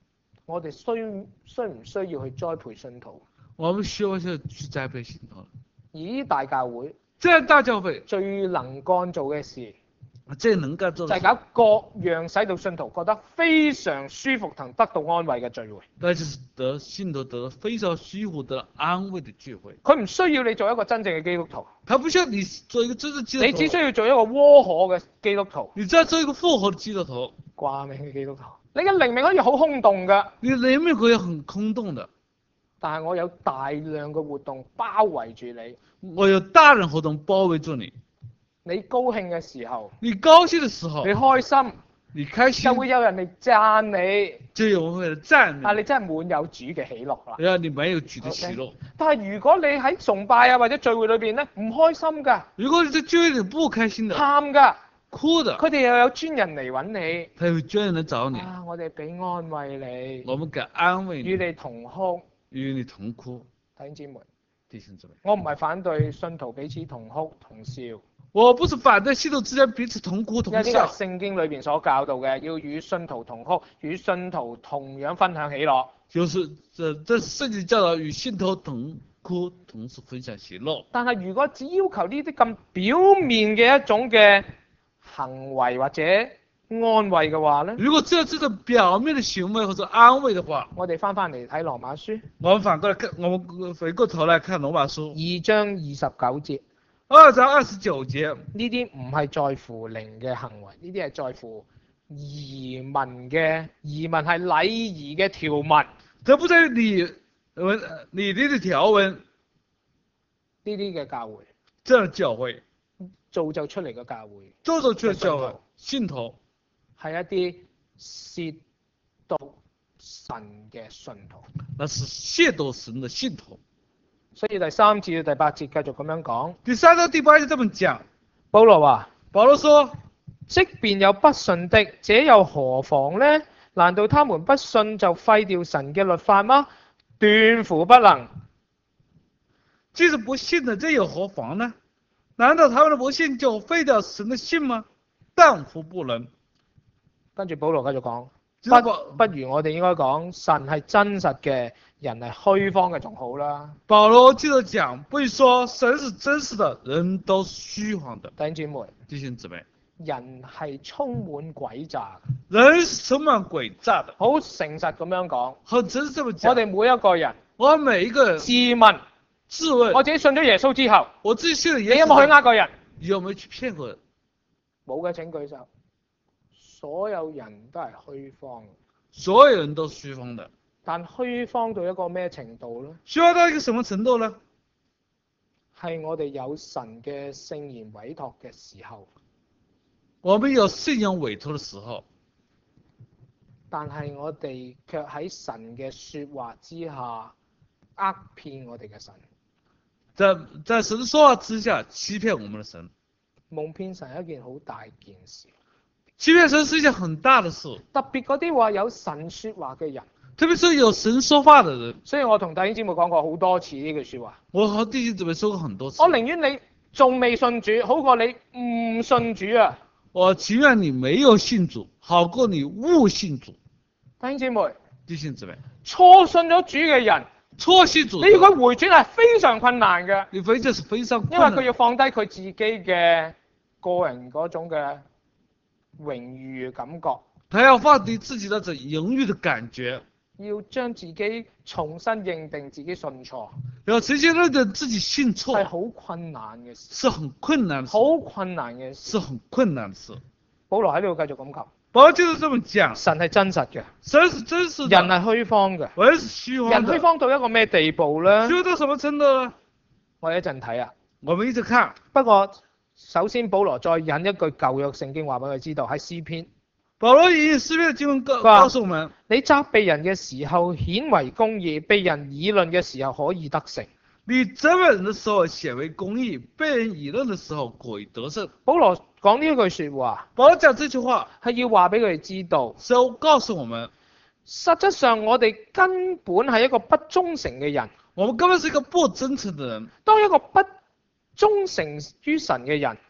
我哋需唔需要去栽培信徒？ 我們需要去栽培信徒。 而呢大教會這樣大教會最能幹做嘅事， 最能夠做的就係搞各樣使到信徒覺得非常舒服同得到安慰嘅聚會。 那就是信徒得非常舒服得安慰的聚會。 佢唔需要你做一個真正嘅基督徒， 他不需要你做一個真正基督徒， 你只需要做一個窩可嘅基督徒， 你只要做一個復活的基督徒， 掛名嘅基督徒。你嘅靈命可以好空洞㗎， 你靈命可以很空洞的， 但係我有大量嘅活動包圍住你。 我有大量活動包圍住你。 你高興嘅時候， 你高興的時候， 你開心， 你開心就會有人嚟讚你， 就有人會讚你。 但你真係滿有主嘅喜樂啦。 然後你滿有主的喜樂。 但係如果你喺崇拜啊或者聚會裏邊咧唔開心㗎， 如果你在聚會裏不開心的， 喊㗎， 哭的， 佢哋又有專人嚟揾你， 他有專人來找你。 啊，我哋俾安慰你， 我們給安慰你， 與你同哭。 與你同哭。 弟兄姊妹， 弟兄姊妹， 我唔係反對信徒彼此同哭同笑， 我不是反對信徒之間彼此同哭同因為呢個係笑， 聖經裏邊所教導嘅，要與信徒同哭，與信徒同樣分享喜樂。 就是這聖經教導與信徒同哭同時分享喜樂。 但係如果只要求呢啲咁表面嘅一種嘅行為或者安慰嘅話呢， 如果只有這種表面的行為或者安慰的話， 我哋翻嚟睇羅馬書我們反過來看，我們回過頭來看羅馬書 2章29節， 2章29節， 呢啲唔係在乎靈嘅行為，呢啲係在乎儀文嘅，儀文係禮儀嘅條文， 這不在於你的條文， 呢啲嘅教會這樣的教會造就出嚟嘅教會， 做出的教會信徒係一啲褻瀆神嘅信徒。 那是褻瀆神的信徒。 所以第3至第8節繼續咁樣講。 第3到第8節這麼講。 保羅話： 保羅說， 即便有不信的，這又何妨呢？難道他們不信就廢掉神嘅律法嗎？斷乎不能。 即使不信的，這又何妨呢？難道他們的不信就廢掉神的信嗎？斷乎不能。 跟住保羅繼續講， 不不如我哋應該講神係真實嘅，人係虛謊嘅仲好啦。 保羅接着講，不如說神是真實的，人都虛謊的。 弟兄姊妹， 弟兄姊妹， 人係充滿詭詐， 人是充滿詭詐的。 好誠實咁樣講， 很真實這麼講。 我哋每一個人， 我每一個人自問，我自己信咗耶穌之後， 我自己信了耶穌， 你有冇去呃過人？ 有沒有去騙過人？ 冇嘅請舉手。所有人都係虛謊， 所有人都虛謊的。 但虛謊到一個咩程度呢？ 虛謊到一個什麼程度呢？ 係我哋有神嘅聖言委託嘅時候， 我們有聖言委託的時候， 但係我哋卻喺神嘅說話之下呃騙我哋嘅神。 在神說話之下欺騙我們的神。 蒙騙神係一件好大件事。 欺騙神是一件很大的事， 特別嗰啲話有神說話嘅人， 特別是有神說話的人。 所以我同弟兄姊妹講過好多次呢句說話。 我和弟兄姊妹說過很多次。 我寧願你仲未信主，好過你唔信主啊！ 我情願你沒有信主，好過你誤信主。 弟兄姊妹， 弟兄姊妹， 錯信咗主嘅人， 錯信主， 你要佢回轉係非常困難嘅。 你回轉是非常困因為難， 佢要放低佢自己嘅個人嗰種嘅榮譽感覺， 他要放低自己那種榮譽的感覺， 要將自己重新認定自己信錯， 要重新認定自己信錯， 係好困難嘅事， 是很困難的事， 好困難嘅事。 是很困難的事。 保羅喺呢度繼續咁講， 保羅就是這麼講， 神係真實嘅， 神是真實的， 人係虛謊嘅。 人是虛謊的。 人虛謊到一個咩地步呢？ 虛謊到什麼程度呢？ 我哋一陣睇啊。 我們一直看。 不過首先保羅再引一句舊約聖經話俾佢知道，喺詩篇。 保羅引詩篇的經文告訴我們： 你責備人嘅時候顯為公義，被人議論嘅時候可以得勝。 你責備人的時候顯為公義，被人議論的時候可以得勝。 保羅講呢一句說話， 保羅講這句話係要話俾佢哋知道， 是要告訴我們， 實質上我哋根本係一個不忠誠嘅人。 我們根本是一個不真誠的人。 當一個不忠誠於神嘅人，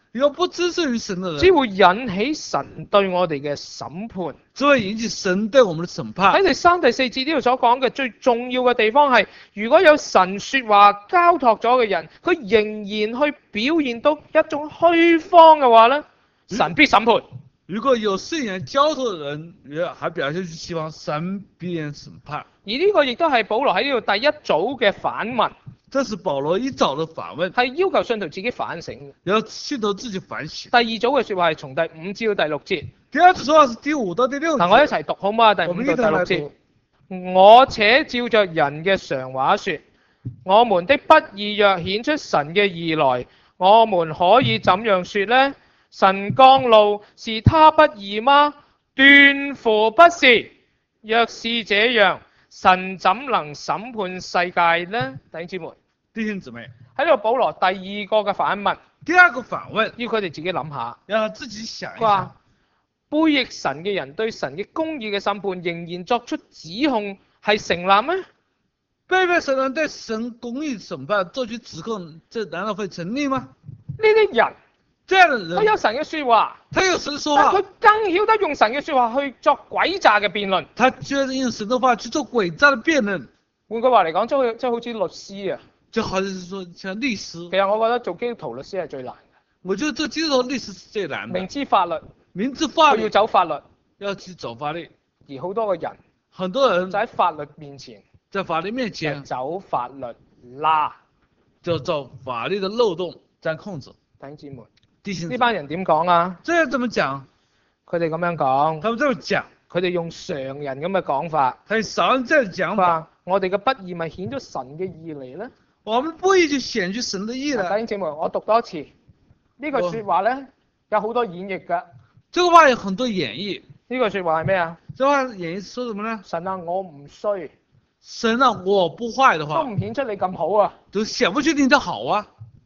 一個不知識於神的只人， 會引起神對我哋嘅審判。 只會引起神對我們的審判。 喺第三、第四節呢度所講嘅最重要嘅地方係，如果有神說話交託咗嘅人，佢仍然去表現到一種虛謊嘅話呢，神必審判。 如果有聖言交託的人，還表現出希望，神必然審判。 而呢個亦都係保羅喺呢度第一組嘅反問， 這是保羅一早的反問， 係要求信徒自己反省。 要信徒自己反省。 第二組嘅說話係從第5至到第6節。 第二組說話是第5到第6節。 嗱，我一齊讀好嗎？第5到第6節。我且照着人嘅常話說，我們的不義若顯出神嘅義來，我們可以怎樣說呢？神降怒是他不義嗎？斷乎不是。若是這樣，神怎能審判世界呢？弟兄姊妹， 弟兄姊妹， 喺呢度保羅第二個嘅反問， 第二個反問， 要佢哋自己諗下， 讓他自己想一佢話下。 背逆神嘅人對神嘅公義嘅審判仍然作出指控，係成立咩？ 背叛神人對神公義審判作出指控，這難道會成立嗎？ 呢啲人， 這樣的人， 佢有神嘅說話， 他有神說話， 但佢更曉得用神嘅說話去作詭詐嘅辯論。 他居然用神的話去做詭詐的辯論， 換句話嚟講，即係好似律師啊。 就好像是說像律師。 其實我覺得做基督徒律師係最難嘅。 我覺得做基督徒律師是最難的。 明知法律， 明知法律佢要走法律， 要去走法律， 而好多個人很多人就喺法律面前在法律面就前走法律啦。 就走法律的漏洞佔控制。 弟兄姊妹， 弟兄， 呢班人點講啊？ 這樣怎麼講？ 佢哋咁樣講， 他們這麼講， 佢哋用常人咁嘅講法， 很少人這樣講法。 話我哋嘅不義咪顯咗神嘅義嚟咧？ 我們不義就顯出神的義弟了。 兄姊妹，我讀多一次呢句説話咧，有好多演繹㗎。 這個話有很多演繹。 呢句説話係咩啊？ 這話演繹說什麼呢？ 神啊，我唔衰， 神啊，我不壞的都話， 唔顯出你咁好啊！ 都顯不出你的好啊。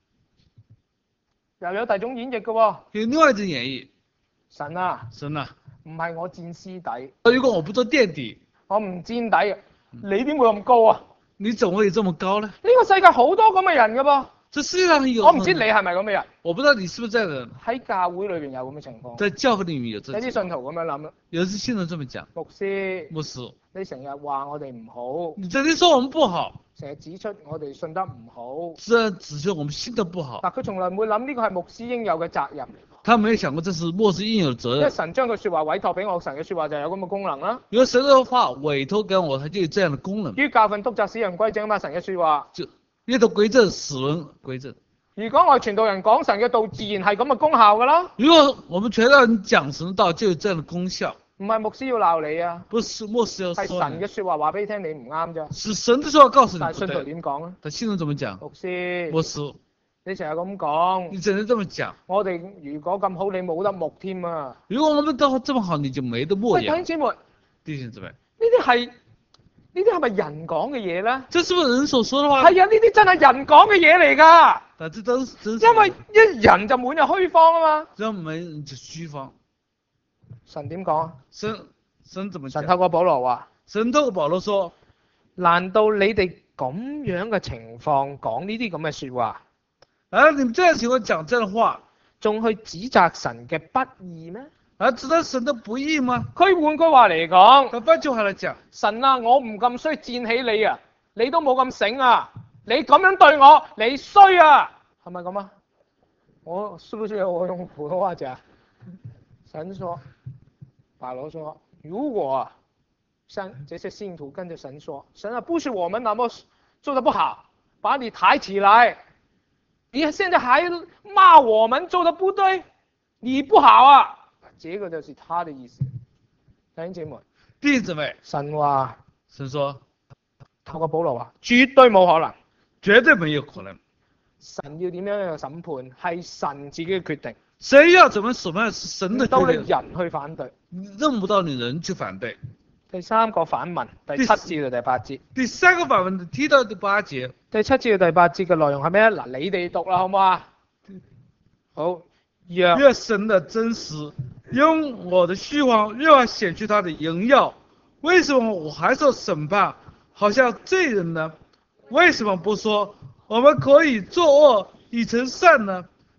又有第二種演繹嘅喎。 有另外一種演繹。 神啊， 神啊， 唔係我墊師底， 如果我不做墊底， 我唔墊底嘅，你點會咁高啊？ 你怎麼會有這麼高呢？ 呢個世界好多咁嘅人㗎噃。 這世界上有， 我唔知你係咪咁嘅人。 我不知道你是不是這樣的人。 喺教會裏邊有咁嘅情況。 在教會裏面有這有種啲信徒咁樣諗啦。 有啲信徒這麼講。 牧師， 牧師， 你成日話我哋唔好， 你整天說我們不好， 成日指出我哋信得唔好， 這指出我們信得不好。 但佢從來唔會諗呢個係牧師應有嘅責任。 他沒有想過這是牧師應有的責因為任。 神將佢説話委託俾我，神嘅説話就有咁嘅功能啦。 因為神的話委託給我，它就有這樣的功能。 於教訓督責使人歸正嘛，神嘅説話。 就越都歸正，使人歸正。 如果我傳道人講神嘅道，自然係咁嘅功效㗎啦。 如果我們傳道人講神的道，就有這樣的功效。 唔係牧師要鬧你啊， 不是牧師要係說你， 神嘅説話話俾你聽，你唔啱啫。 是神的說話告訴但係信徒你不對。 點講啊？ 但信徒怎麼講？ 牧師， 牧師， 你成日咁講， 你只能這麼講。 我哋如果咁好，你冇得牧添啊！ 如果我們都這麼好，你就沒得牧喂，弟兄養。 姊妹， 弟兄姊妹， 呢啲係咪人講嘅嘢咧？ 這是不是人所說的話？ 係啊，呢啲真係人講嘅嘢嚟㗎。 但這都是真實的。 因為一人就滿有虛謊啊嘛。 讓沒人就虛謊。 神點講啊？ 神怎麼講？ 神透過保羅話： 神透過保羅說： 難道你哋咁樣嘅情況講呢啲咁嘅説話， 而你們這樣情況講這樣的話， 仲去指責神嘅不義咩？ 而指責神的不義嗎？ 佢換句話嚟講， 他換句話來講， 神啊，我唔咁衰，賤起你啊，你都冇咁醒啊，你咁樣對我，你衰啊，係咪咁啊？我是不是我用普通話講？神說，保羅說，如果像這些信徒跟着神說，神啊，不是我們那麼做得不好，把你抬起來，你現在還罵我們做得不對，你不好啊，這個就是他的意思。弟兄姊妹， 弟兄姊妹， 神話， 神說， 透過保羅話，絕對冇可能， 絕對沒有可能。審神要點樣嘅審判係神自己嘅決定， 誰要怎麼審判是神的到你決定， 人去反對。 認不到你人去反對。 第三個反問，第7至到第8節。 第三個反問提到第8節。 第7至到第8節嘅內容係咩啊？嗱，你哋讀啦，好唔好啊？好， 若神的真實用我的虛謊又要顯出他的榮耀，為什麼我還受審判，好像罪人呢？為什麼不說我們可以作惡以成善呢？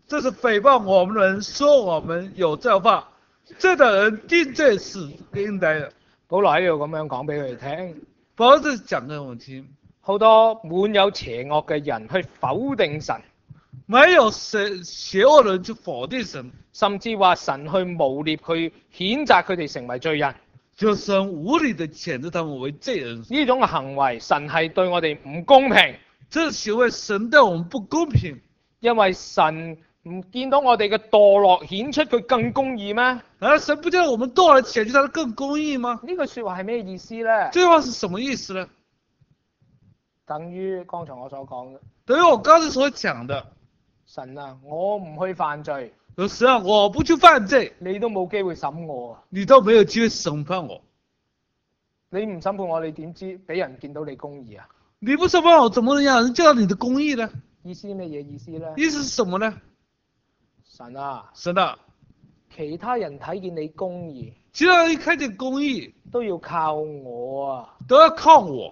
这是诽谤我們的人，說我們有造化，這等人定罪是應該的。 保羅喺度咁樣講俾佢哋聽， 保羅就講給我們聽， 好多滿有邪惡嘅人去否定神， 沒有邪惡的人去否定神， 甚至話神去誣衊佢，譴責佢哋成為罪人。 就神無理的譴責他們為罪人。 呢種嘅行為，神係對我哋唔公平。 這行為神對我們不公平， 因為神唔見到我哋嘅墮落，顯出佢更公義咩？ 而神不見到我們墮落，顯出他的更公義嗎？ 呢句説話係咩意思呢？ 這句話是什麼意思呢？ 等於剛才我所講嘅。 等於我剛才所講的， 神啊，我唔去犯罪， 神啊，我不去犯罪， 你都冇機會審我。 你都沒有機會審判我。 你唔審判我，你點知俾人見到你公義啊？ 你不審判我，怎麼讓人見到你的公義呢？ 意思咩嘢意思呢？ 意思是什麼呢？ 神啊， 神啊， 其他人睇見你公義， 其他人一看見公義， 都要靠我啊！ 都要靠我。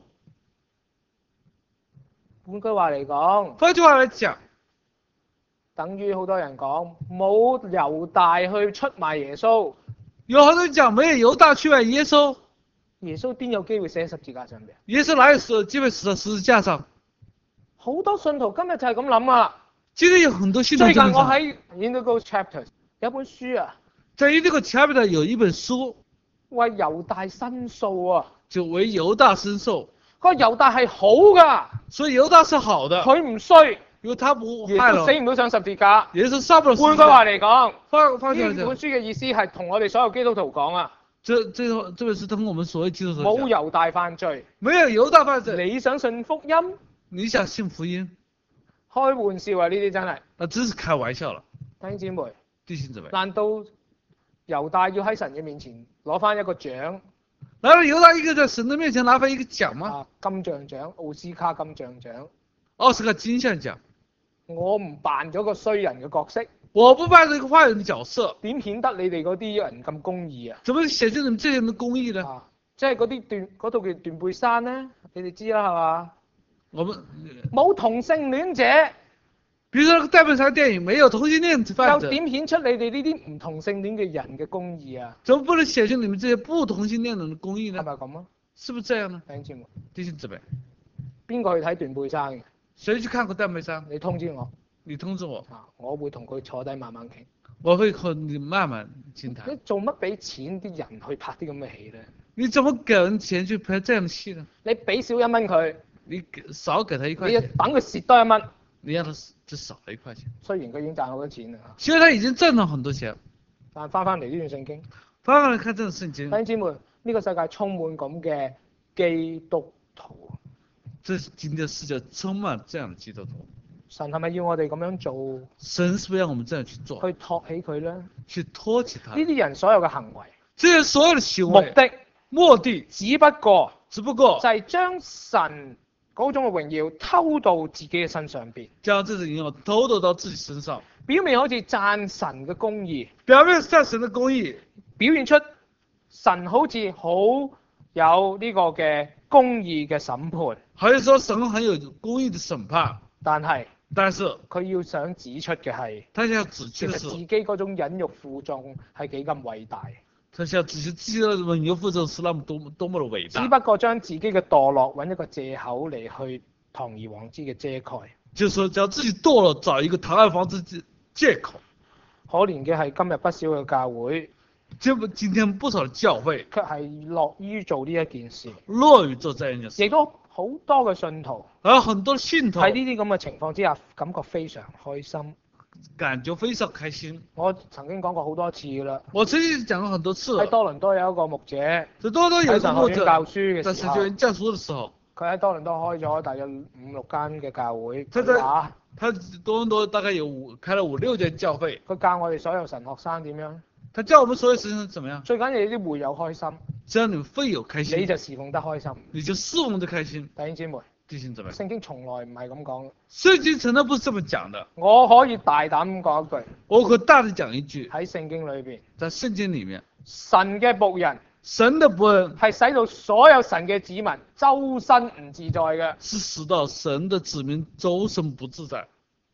換句話嚟講， 換句話來講， 等於好多人講冇猶大去出賣耶穌， 有很多人講沒有猶大去賣耶穌， 耶穌邊有機會死喺十字架上邊？ 耶穌哪有機會死在十字架上？ 好多信徒今日就係咁諗啊！ 今天有很多信徒最近我這麼想。 喺 Indigo Chapters 有本書啊， 在 Indigo Chapters 有一本書， 為猶大申訴啊， 就為猶大申訴。 個猶大係好噶， 所以猶大是好的， 佢唔衰， 因為他不耶穌害了， 死唔到上十字架。 耶穌上不了十字架。 換句話嚟講， 換句話講， 呢本書嘅意思係同我哋所有基督徒講啊， 這本是同我們所謂基督徒冇講， 猶大犯罪， 沒有猶大犯罪， 你想信福音？ 你想信福音？ 開玩笑啊！呢啲真係， 那真是開玩笑了。 弟兄姊妹， 弟兄姊妹， 難道猶大要喺神嘅面前攞翻一個獎？ 難道猶大一個在神的面前拿翻一個獎嗎？ 啊，金像獎、奧斯卡金像獎， 奧斯卡金像獎。 我唔扮咗個衰人嘅角色， 我不扮這個壞人的角色， 點顯得你哋嗰啲人咁公義啊？ 怎麼顯示你們這些人的公義呢？ 啊，即係嗰套叫斷背山咧，你哋知啦係嘛？ 我們冇同性戀者， 比如說那個斷背山電影沒有同性戀犯又者， 點顯出你哋呢啲唔同性戀嘅人嘅公義啊？ 怎麼不能顯示你們這些不同性戀人的公義呢？ 係咪咁啊？ 是不是這樣呢？ 弟兄姊妹， 弟兄姊妹， 邊個去睇斷背山嘅？ 誰去看過斷背山？ 你通知我你通知我， 啊，我會同佢坐低慢慢傾。 我會和你慢慢傾談。 你做乜俾錢啲人去拍啲咁嘅戲咧？ 你怎麼給人錢去拍這樣的戲呢？ 你俾少1蚊佢， 少給他一塊你要錢， 等佢蝕多1蚊。 你讓他只少了一塊錢。 雖然佢已經賺好多錢啦， 雖然他已經掙了很多錢， 但翻返嚟呢段聖經， 翻來看這個聖經弟，兄姊妹，呢個世界充滿咁嘅基督徒， 這今天世界充滿這樣的基督徒。 神係咪要我哋咁樣做， 神是不是讓我們這樣去做， 去托起佢咧？ 去托起他？ 呢啲人所有嘅行為， 這些所有的行為目的目的只不過只不過就係將神嗰種嘅榮耀偷到自己嘅身上邊， 將這種榮耀偷渡到自己身上， 表面好似讚神嘅公義， 表面讚神的公義， 表現出神好似好有呢個嘅公義嘅審判， 好像說神很有公義的審判，但是佢要想指出嘅係， 他想指出的是其實自己嗰種忍辱負重係幾咁偉大， 他想指出自己的忍辱負重是那麼多麼的偉大， 只不過將自己嘅墮落揾一個藉口嚟去堂而皇之嘅遮蓋。 就是說將自己墮落找一個堂而皇之的借口。 可憐嘅係今日不少嘅教會， 今天不少的教會卻係樂於做呢一件事， 樂於做這樣的事， 亦都好多嘅信徒而很多信徒喺呢啲咁嘅情況之下，感覺非常開心。 感覺非常開心。 我曾經講過好多次㗎啦， 我曾經講過很多次喺多倫多有一個牧者， 在多倫多有一個喺神學院牧者教書嘅在時候， 神學院教書的時候， 佢喺多倫多開咗大約5、6間嘅教會， 他在佢話他多倫多大概開了5、6間教會， 佢教我哋所有神學生點樣， 他教我們所有學生怎麼樣？ 最緊要你啲會友開心， 只要你們會有開心， 你就侍奉得開心。 你就侍奉得開心。 弟兄姊妹， 弟兄姊妹， 聖經從來唔係咁講。 聖經從來不是這麼講的。 我可以大膽咁講一句， 我可大膽講一句， 喺聖經裏邊， 在聖經裡面， 神嘅僕人神的僕人係使到所有神嘅子民周身唔自在嘅。 是使到神的子民周身不自在。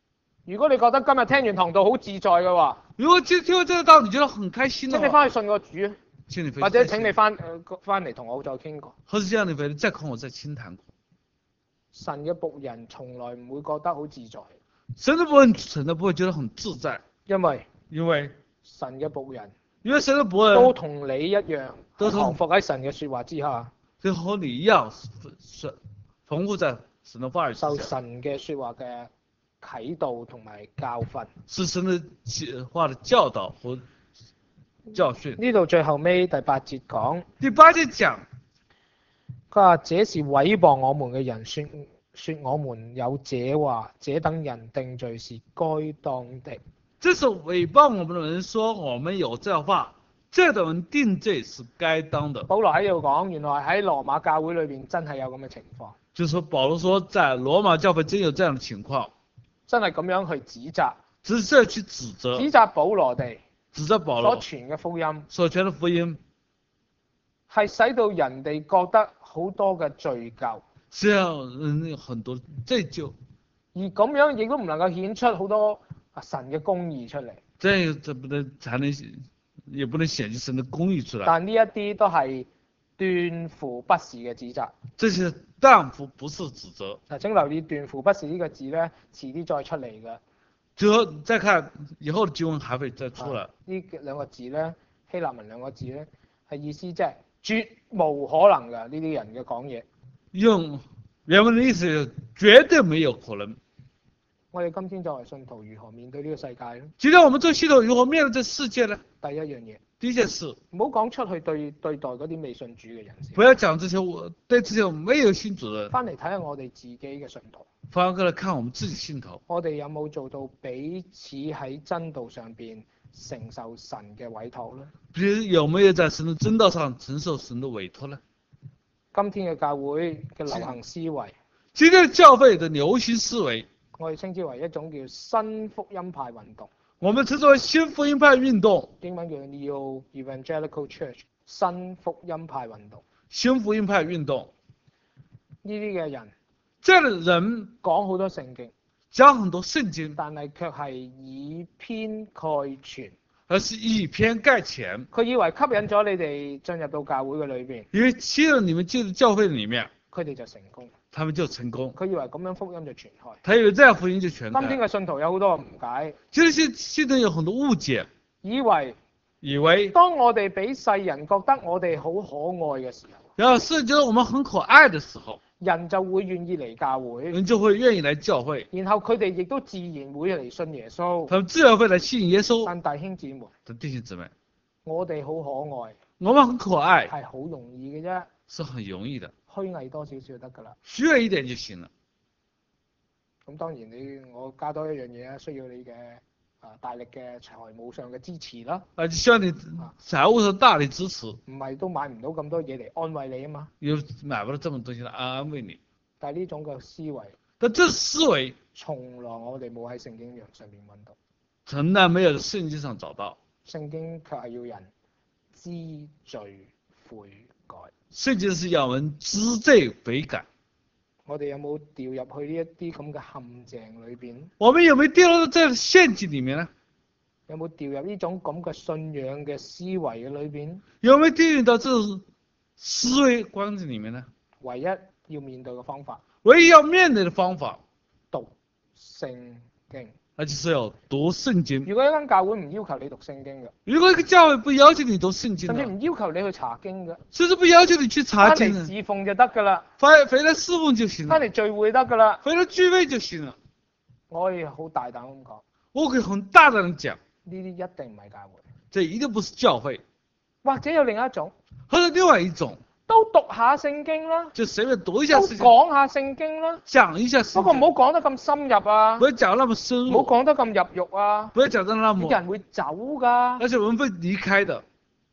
如果你覺得今日聽完堂道好自在嘅話， 如果今天聽完這個道你覺得很開心的話， 請你翻去信個主， 請你回去或者請你翻嚟同我再傾過。 或者這樣你回來再跟我再傾談過。 神嘅僕人從來唔會覺得好自在， 神的僕人從來不會覺得很自在， 因為神嘅僕人神的僕人都同你一樣， 都降服喺神嘅説話之下， 就和你一樣，防護在神的話語受之下， 神嘅説話嘅啟導同埋教訓。 是神的話的教導和教訓。 呢度最後尾第8節講， 第8節講， 佢話這是毀謗我們嘅人說我們有這話，這等人定罪是該當的。 這是毀謗我們的人說我們有這話，這等人定罪是該當的。 保羅喺度講，原來喺羅馬教會裏邊真係有咁嘅情況。 就是說保羅說在羅馬教會真有這樣的情況， 真係咁樣去指責， 只是去指責保羅哋指責保羅所傳嘅福音， 所傳的福音， 係使到人哋覺得好多嘅罪疚， 是讓人有很多罪疚， 而咁樣亦都唔能夠顯出好多神嘅公義出嚟。 這不能才能也不能顯示神的公義出來。 但呢一啲都係斷乎不是嘅指責。 這些斷乎不是指責。 嗱，請留意斷乎不是呢個字咧，遲啲再出嚟嘅。 最後再看以後的經文還會再出來。 呢兩個字咧，希臘文兩個字咧，係意思即係絕無可能嘅呢啲人嘅講嘢。 用原文的意思，絕對沒有可能。 我哋今天作為信徒，如何面對呢個世界咧？ 今天我們做信徒如何面對這世界呢？ 第一樣嘢， 第一件事， 唔好講出去對待嗰啲未信主嘅人士。 不要講這些對這些沒有信主的人。 翻嚟睇下我哋自己嘅信徒。 翻過來看我們自己信徒， 我哋有冇做到彼此喺真道上邊承受神嘅委託咧？ 比如有沒有在神的真道上承受神的委託呢？ 今天嘅教會嘅流行思維， 今天的教會的流行思維， 我哋稱之為一種叫新福音派運動。 我們稱之為新福音派運動， 英文叫 Neo Evangelical Church， 新福音派運動。 新福音派運動， 呢啲嘅人， 這樣的人講好多聖經， 講很多聖經， 但係卻係以偏概全， 而是以偏概全。 佢以為吸引咗你哋進入到教會嘅裏邊， 因為吸引你們進入教會裏面， 佢哋就成功。 他們就成功。 佢以為咁樣福音就傳開。 他以為這樣福音就傳開。 今天嘅信徒有好多誤解， 其實信徒有很多誤解， 以為當我哋俾世人覺得我哋好可愛嘅時候， 然後世人覺得我們很可愛的時候， 人就會願意嚟教會， 人就會願意來教會， 然後佢哋亦都自然會嚟信耶穌。 他們自然會來信耶穌。 但弟兄姊妹， 弟兄姊妹， 我哋好可愛， 我們很可愛， 係好容易嘅啫， 是很容易的， 虛偽多少少就得㗎啦。 虛偽一點就行了。 咁當然我加多一樣嘢啊，需要你嘅大力嘅財務上嘅支持啦。 需要你財務上大力支持。 唔係都買唔到咁多嘢嚟安慰你啊嘛。 又買不到這麼多東西嚟安慰你。 但係呢種嘅思維， 但這思維從來我哋冇喺聖經上面揾到。 從來沒有在聖經上找到。 聖經卻係要人知罪悔改。 聖經是要人知罪悔改。 我哋有冇掉入去呢一啲咁嘅陷阱裏邊？ 我們有沒有掉入到這個陷阱裡面呢？ 有冇掉入呢種咁嘅信仰嘅思維嘅裏邊？ 有沒有掉入到這種思維觀念裡面呢？ 唯一要面對嘅方法， 唯一要面對嘅方法， 讀聖經。 那就是要讀聖經。 如果一間教會唔要求你讀聖經嘅， 如果一個教會不要求你讀聖經， 甚至唔要求你去查經嘅， 甚至不要求你去查經， 翻嚟侍奉就得㗎啦， 回來侍奉就行了， 翻嚟聚會得㗎啦， 回來聚會就行了。 我可以好大膽咁講， 我可以很大膽地講， 呢啲一定唔係教會， 這一定不是教會， 或者有另一種， 或者另外一種， 都讀下聖經啦， 就隨便讀一下都聖經， 講下聖經啦， 講一下聖經， 不過唔好講得咁深入啊， 不要講那麼深入， 唔好講得咁入肉啊， 不要講得那麼， 啲人會走㗎， 而且我們會離開的。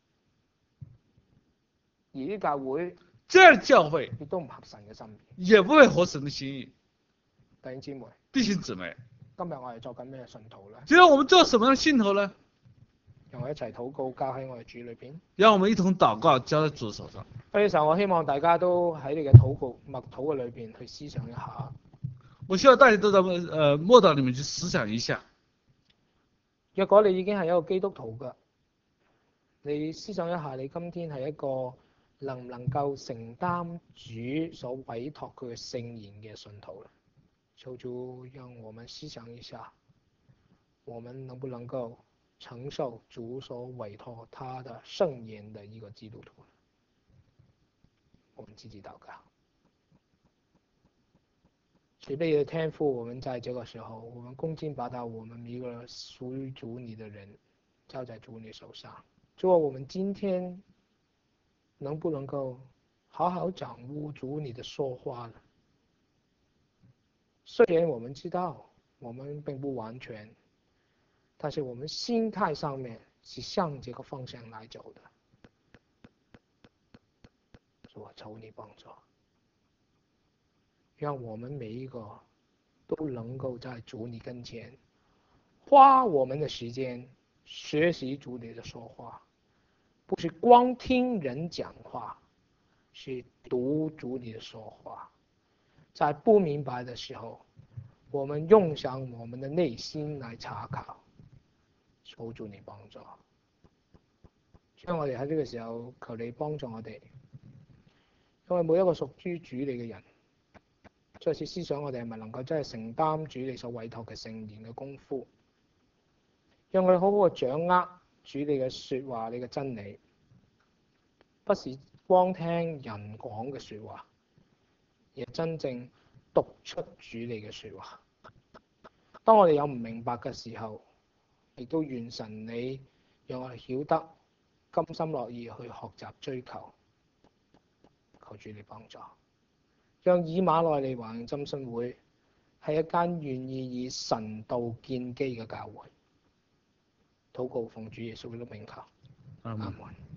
而啲教會， 這樣教會亦都唔合神嘅心意， 也不會合神的心意。 弟兄姊妹， 弟兄姊妹， 今日我哋做緊咩信徒咧？ 今天我們做什麼樣的信徒呢？ 讓我一齊禱告，交喺我哋主裏邊。 讓我們一同禱告，交在主手上。 呢時候我希望大家都喺你嘅禱告默禱嘅裏邊去思想一下。 我希望大家都在默禱裡面去思想一下。 若果你已經係一個基督徒㗎，你思想一下，你今天係一個能唔能夠承擔主所委託佢嘅聖言嘅信徒呢？求主讓我們思想一下，我們能不能夠承受主所委託他的聖言的一個基督徒？我們自己禱告。慈悲的天父，我們在這個時候，我們恭敬把到我們每一個屬於主你的人交在主你手上。主啊，我們今天能不能夠好好掌握主你的說話呢？雖然我們知道我們並不完全，但是我們心態上面是向這個方向來走的。主啊，求你幫助。讓我們每一個都能夠在主你跟前花我們的時間學習主你的說話，不是光聽人講話，是讀主你的說話。在不明白的時候，我們用上我們的內心來查考，求主你幫助。將我哋喺呢個時候求你幫助我哋，因為每一個屬於主你嘅人，再次思想我哋係咪能夠真係承擔主你所委託嘅聖言嘅功夫，讓我哋好好掌握主你嘅說話，你嘅真理，不是光聽人講嘅說話，而係真正讀出主你嘅說話。當我哋有唔明白嘅時候，亦都願神你讓我哋曉得甘心樂意去學習追求，求主你幫助。讓以馬內利華人浸信會係一間願意以神道建基嘅教會。禱告奉主耶穌基督名求，阿門。